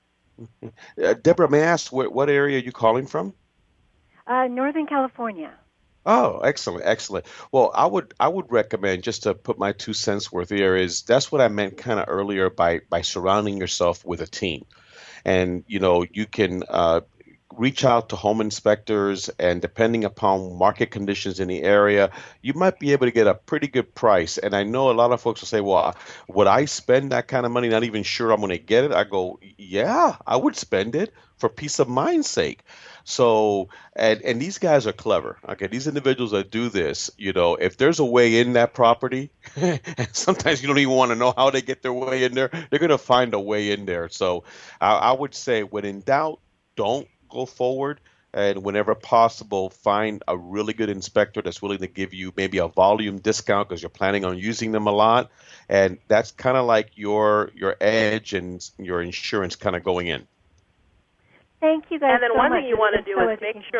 Uh, Deborah, may I ask what, what area are you calling from? Uh, Northern California. Oh, excellent, excellent. Well, I would I would recommend, just to put my two cents worth here, is that's what I meant kind of earlier by by surrounding yourself with a team, and you know you can uh, reach out to home inspectors, and depending upon market conditions in the area, you might be able to get a pretty good price. And I know a lot of folks will say, well, would I spend that kind of money not even sure I'm going to get it? I go, yeah, I would spend it for peace of mind's sake. So, and, and these guys are clever. Okay, these individuals that do this, you know, if there's a way in that property, and sometimes you don't even want to know how they get their way in there, they're going to find a way in there. So I, I would say when in doubt, don't go forward, and whenever possible, find a really good inspector that's willing to give you maybe a volume discount because you're planning on using them a lot, and that's kind of like your your edge and your insurance kind of going in. Thank you guys And then so one much. thing you want to do so is make sure.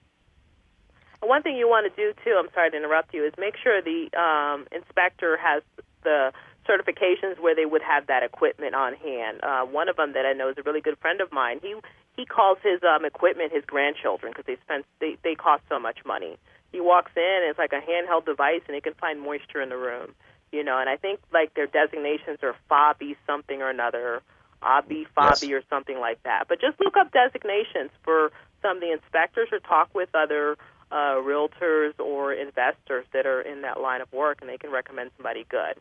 One thing you want to do too. I'm sorry to interrupt you. Is make sure the um, inspector has the certifications where they would have that equipment on hand. Uh, one of them that I know is a really good friend of mine. He he calls his um, equipment his grandchildren because they spend they they cost so much money. He walks in and it's like a handheld device and it can find moisture in the room. You know, and I think like their designations are F O B I something or another, A B I, F O B I Yes. or something like that. But just look up designations for some of the inspectors or talk with other uh, realtors or investors that are in that line of work, and they can recommend somebody good.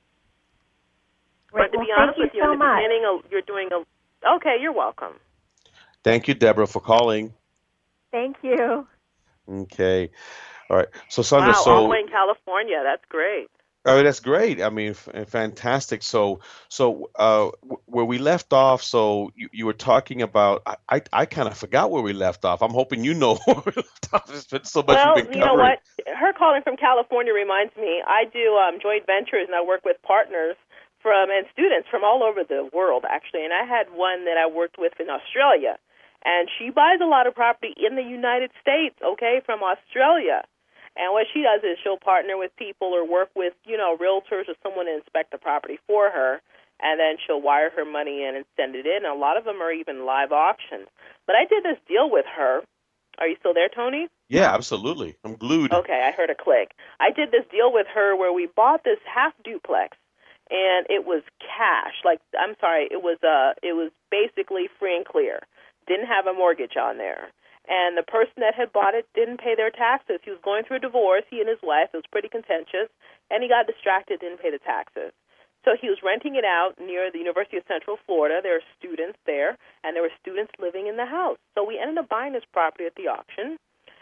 Great. But to Well, be honest thank with you you, so in the much. beginning, uh, you're doing a. Okay, you're welcome. Thank you, Deborah, for calling. Thank you. Okay. All right. So, Sandra, Wow, all so the way in California. That's great. oh, that's great. I mean, f fantastic. So, so uh, w- where we left off, so you, you were talking about, I, I, I kind of forgot where we left off. I'm hoping you know where we left off. It's been so much we've Well, been you know covering. what? Her calling from California reminds me. I do um, joint ventures, and I work with partners from and students from all over the world, actually. And I had one that I worked with in Australia, and she buys a lot of property in the United States, okay, from Australia. And what she does is she'll partner with people or work with, you know, realtors or someone to inspect the property for her, and then she'll wire her money in and send it in. And a lot of them are even live auctions. But I did this deal with her. Are you still there, Tony? Yeah, absolutely. I'm glued. Okay, I heard a click. I did this deal with her where we bought this half duplex, and it was cash. Like, I'm sorry, it was uh, it was basically free and clear. Didn't have a mortgage on there. And the person that had bought it didn't pay their taxes. He was going through a divorce, he and his wife. It was pretty contentious, and he got distracted, didn't pay the taxes. So he was renting it out near the University of Central Florida. There are students there, and there were students living in the house. So we ended up buying this property at the auction,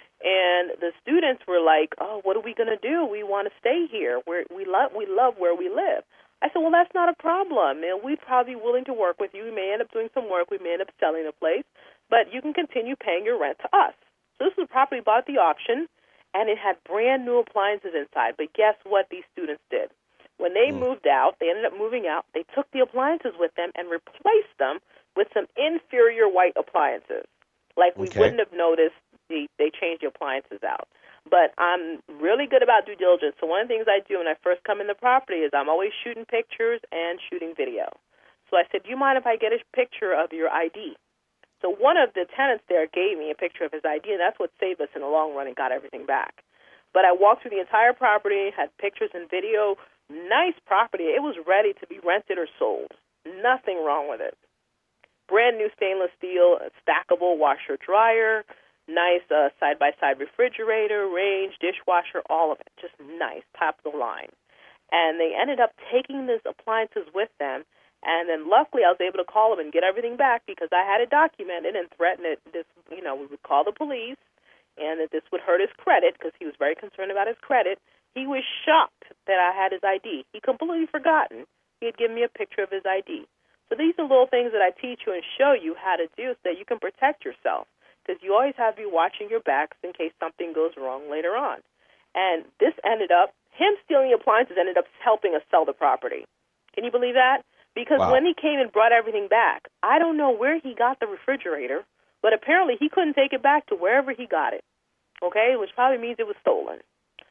and the students were like, "Oh, what are we going to do? We want to stay here. We're, we love we love where we live." I said, "Well, that's not a problem. And we'd probably be willing to work with you. We may end up doing some work. We may end up selling the place, but you can continue paying your rent to us." So this was a property bought at the auction, and it had brand new appliances inside. But guess what these students did? When they Mm. moved out, they ended up moving out, they took the appliances with them and replaced them with some inferior white appliances. Like we Okay. wouldn't have noticed the, they changed the appliances out. But I'm really good about due diligence. So one of the things I do when I first come in the property is I'm always shooting pictures and shooting video. So I said, "Do you mind if I get a picture of your I D?" So one of the tenants there gave me a picture of his I D, and that's what saved us in the long run and got everything back. But I walked through the entire property, had pictures and video. Nice property. It was ready to be rented or sold. Nothing wrong with it. Brand new stainless steel, stackable washer dryer, nice uh, side-by-side refrigerator, range, dishwasher, all of it. Just nice, top of the line. And they ended up taking these appliances with them, and then luckily I was able to call them and get everything back because I had it documented and threatened it. This, you know, we would call the police and that this would hurt his credit because he was very concerned about his credit. He was shocked that I had his I D. He completely forgotten he had given me a picture of his I D. So these are little things that I teach you and show you how to do so that you can protect yourself because you always have to be watching your backs in case something goes wrong later on. And this ended up, him stealing the appliances ended up helping us sell the property. Can you believe that? Because Wow. when he came and brought everything back, I don't know where he got the refrigerator, but apparently he couldn't take it back to wherever he got it, okay, which probably means it was stolen.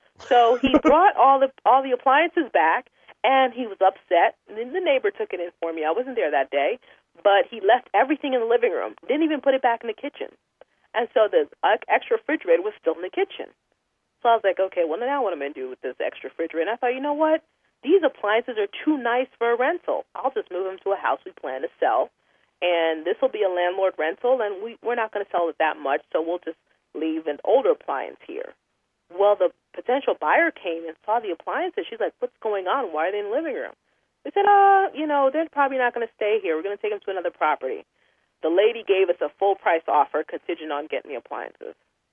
So he brought all the all the appliances back, and he was upset. And then the neighbor took it in for me. I wasn't there that day, but he left everything in the living room. Didn't even put it back in the kitchen. And so the uh, extra refrigerator was still in the kitchen. So I was like, okay, well, now what am I going to do with this extra refrigerator? And I thought, you know what? These appliances are too nice for a rental. I'll just move them to a house we plan to sell, and this will be a landlord rental, and we, we're not going to sell it that much, so we'll just leave an older appliance here. Well, the potential buyer came and saw the appliances. She's like, what's going on? Why are they in the living room? They said, uh, you know, they're probably not going to stay here. We're going to take them to another property. The lady gave us a full-price offer contingent on getting the appliances.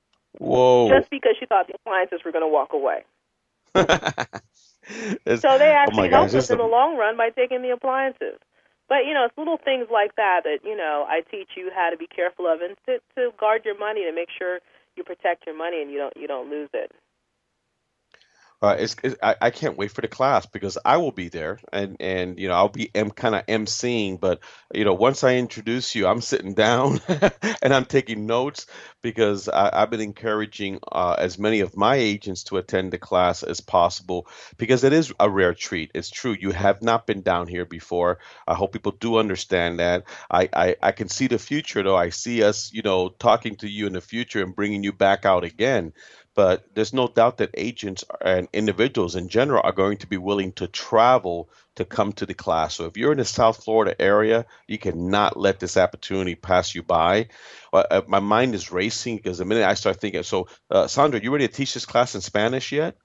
Whoa. Just because she thought the appliances were going to walk away. It's- So they oh actually my gosh, helped us this in is the long run by taking the appliances. But, you know, it's little things like that that, you know, I teach you how to be careful of and to, to guard your money, to make sure you protect your money and you don't you don't lose it. Uh, it's, it's I, I can't wait for the class because I will be there and and you know I'll be M kind of emceeing, but you know once I introduce you, I'm sitting down and I'm taking notes because I, I've been encouraging uh, as many of my agents to attend the class as possible because it is a rare treat. It's true, you have not been down here before. I hope people do understand that. I, I I can see the future though. I see us you know talking to you in the future and bringing you back out again. But there's no doubt that agents and individuals in general are going to be willing to travel to come to the class. So if you're in the South Florida area, you cannot let this opportunity pass you by. Uh, uh, my mind is racing because the minute I start thinking, so uh, Sandra, you ready to teach this class in Spanish yet?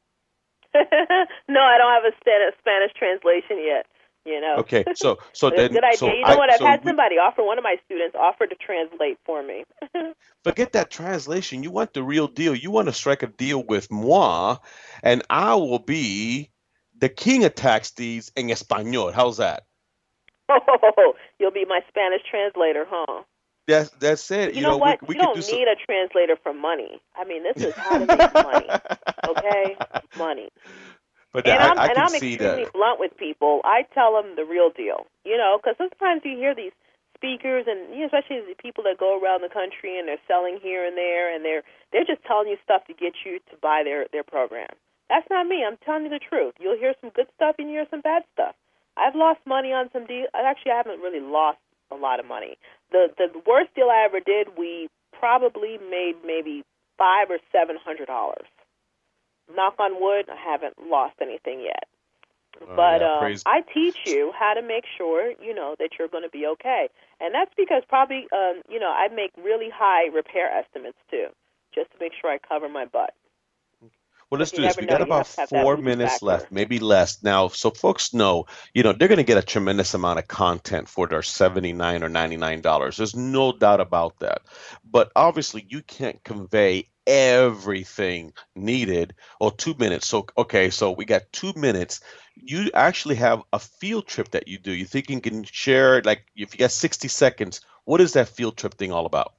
No, I don't have a Span- Spanish translation yet. You know. Okay, so so But it's a then good idea. so You know I what? I've so had we, somebody offer. One of my students offered to translate for me. forget that translation. You want the real deal. You want to strike a deal with moi, and I will be the king of tax deeds en español. How's that? Oh, you'll be my Spanish translator, huh? That's that's But it. you You know know, we what? we You could do don't some. need a translator for money. I mean, this is how to make money. Okay, money. But And I I'm I and can I'm see extremely that. blunt with people. I tell them the real deal, you know, because sometimes you hear these speakers, and you know, especially the people that go around the country and they're selling here and there, and they're they're just telling you stuff to get you to buy their their program. That's not me. I'm telling you the truth. You'll hear some good stuff and you hear some bad stuff. I've lost money on some deals. Actually, I haven't really lost a lot of money. The the worst deal I ever did, we probably made maybe five or seven hundred dollars. Knock on wood, I haven't lost anything yet. Oh, But yeah, um, praise. I teach you how to make sure, you know, that you're going to be okay. And that's because probably, um, you know, I make really high repair estimates, too, just to make sure I cover my butt. Well, let's You do this. never We know. got You about have to have that four loose minutes factor. left, maybe less now. So folks know, you know, they're going to get a tremendous amount of content for their seventy-nine or ninety-nine dollars. There's no doubt about that. But obviously, you can't convey everything needed or two minutes. So, okay, so we got two minutes. You actually have a field trip that you do. You think you can share, like, if you got sixty seconds, what is that field trip thing all about?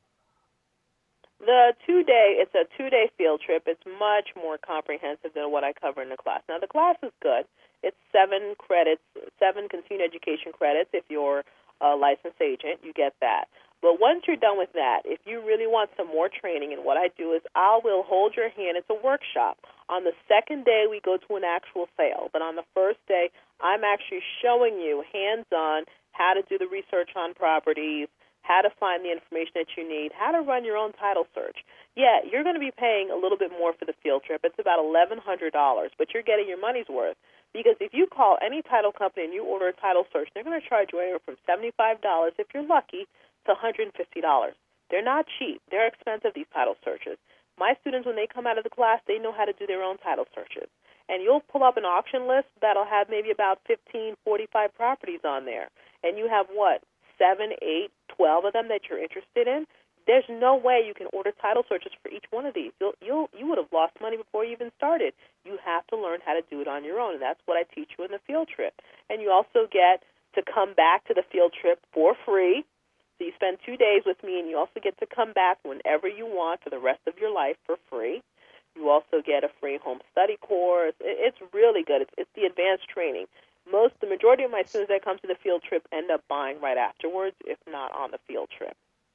The two-day, it's a two-day field trip. It's much more comprehensive than what I cover in the class. Now, the class is good. It's seven credits, seven continuing education credits. If you're a licensed agent, you get that. But once you're done with that, if you really want some more training, and what I do is I will hold your hand. It's a workshop. On the second day, we go to an actual sale. But on the first day, I'm actually showing you hands-on how to do the research on properties, how to find the information that you need, how to run your own title search. Yeah, you're going to be paying a little bit more for the field trip. It's about eleven hundred dollars, but you're getting your money's worth. Because if you call any title company and you order a title search, they're going to charge you anywhere from seventy-five dollars, if you're lucky, to one hundred fifty dollars. They're not cheap. They're expensive, these title searches. My students, when they come out of the class, they know how to do their own title searches. And you'll pull up an auction list that'll have maybe about fifteen, forty-five properties on there. And you have what? Seven, eight, twelve of them that you're interested in. There's no way you can order title searches for each one of these. You'll, you'll, you would have lost money before you even started. You have to learn how to do it on your own, and that's what I teach you in the field trip. And you also get to come back to the field trip for free. So you spend two days with me, and you also get to come back whenever you want for the rest of your life for free. You also get a free home study course. It's really good. It's, it's the advanced training. Most, the majority of my students that come to the field trip end up buying right afterwards, if not on the field trip.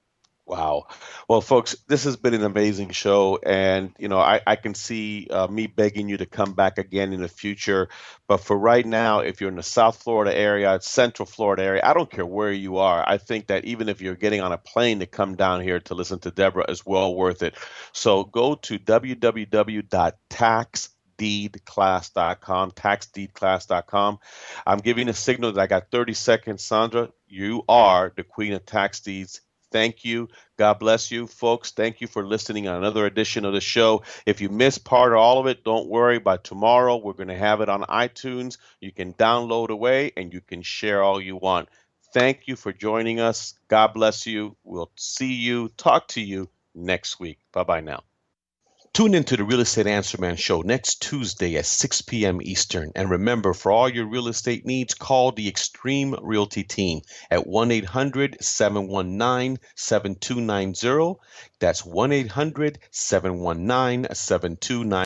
Wow. Well, folks, this has been an amazing show. And, you know, I, I can see uh, me begging you to come back again in the future. But for right now, if you're in the South Florida area, Central Florida area, I don't care where you are. I think that even if you're getting on a plane to come down here to listen to Deborah, is well worth it. So go to w w w dot tax deed class dot com, tax deed class dot com. I'm giving a signal that I got thirty seconds. Sandra, you are the queen of tax deeds. Thank you. God bless you, folks. Thank you for listening on another edition of the show. If you missed part or all of it, don't worry. By tomorrow, we're going to have it on iTunes. You can download away and you can share all you want. Thank you for joining us. God bless you. We'll see you, talk to you next week. Bye-bye now. Tune into the Real Estate Answer Man show next Tuesday at six p.m. Eastern. And remember, for all your real estate needs, call the Extreme Realty team at one eight hundred, seven one nine, seven two nine zero. That's one eight hundred, seven one nine, seven two nine zero.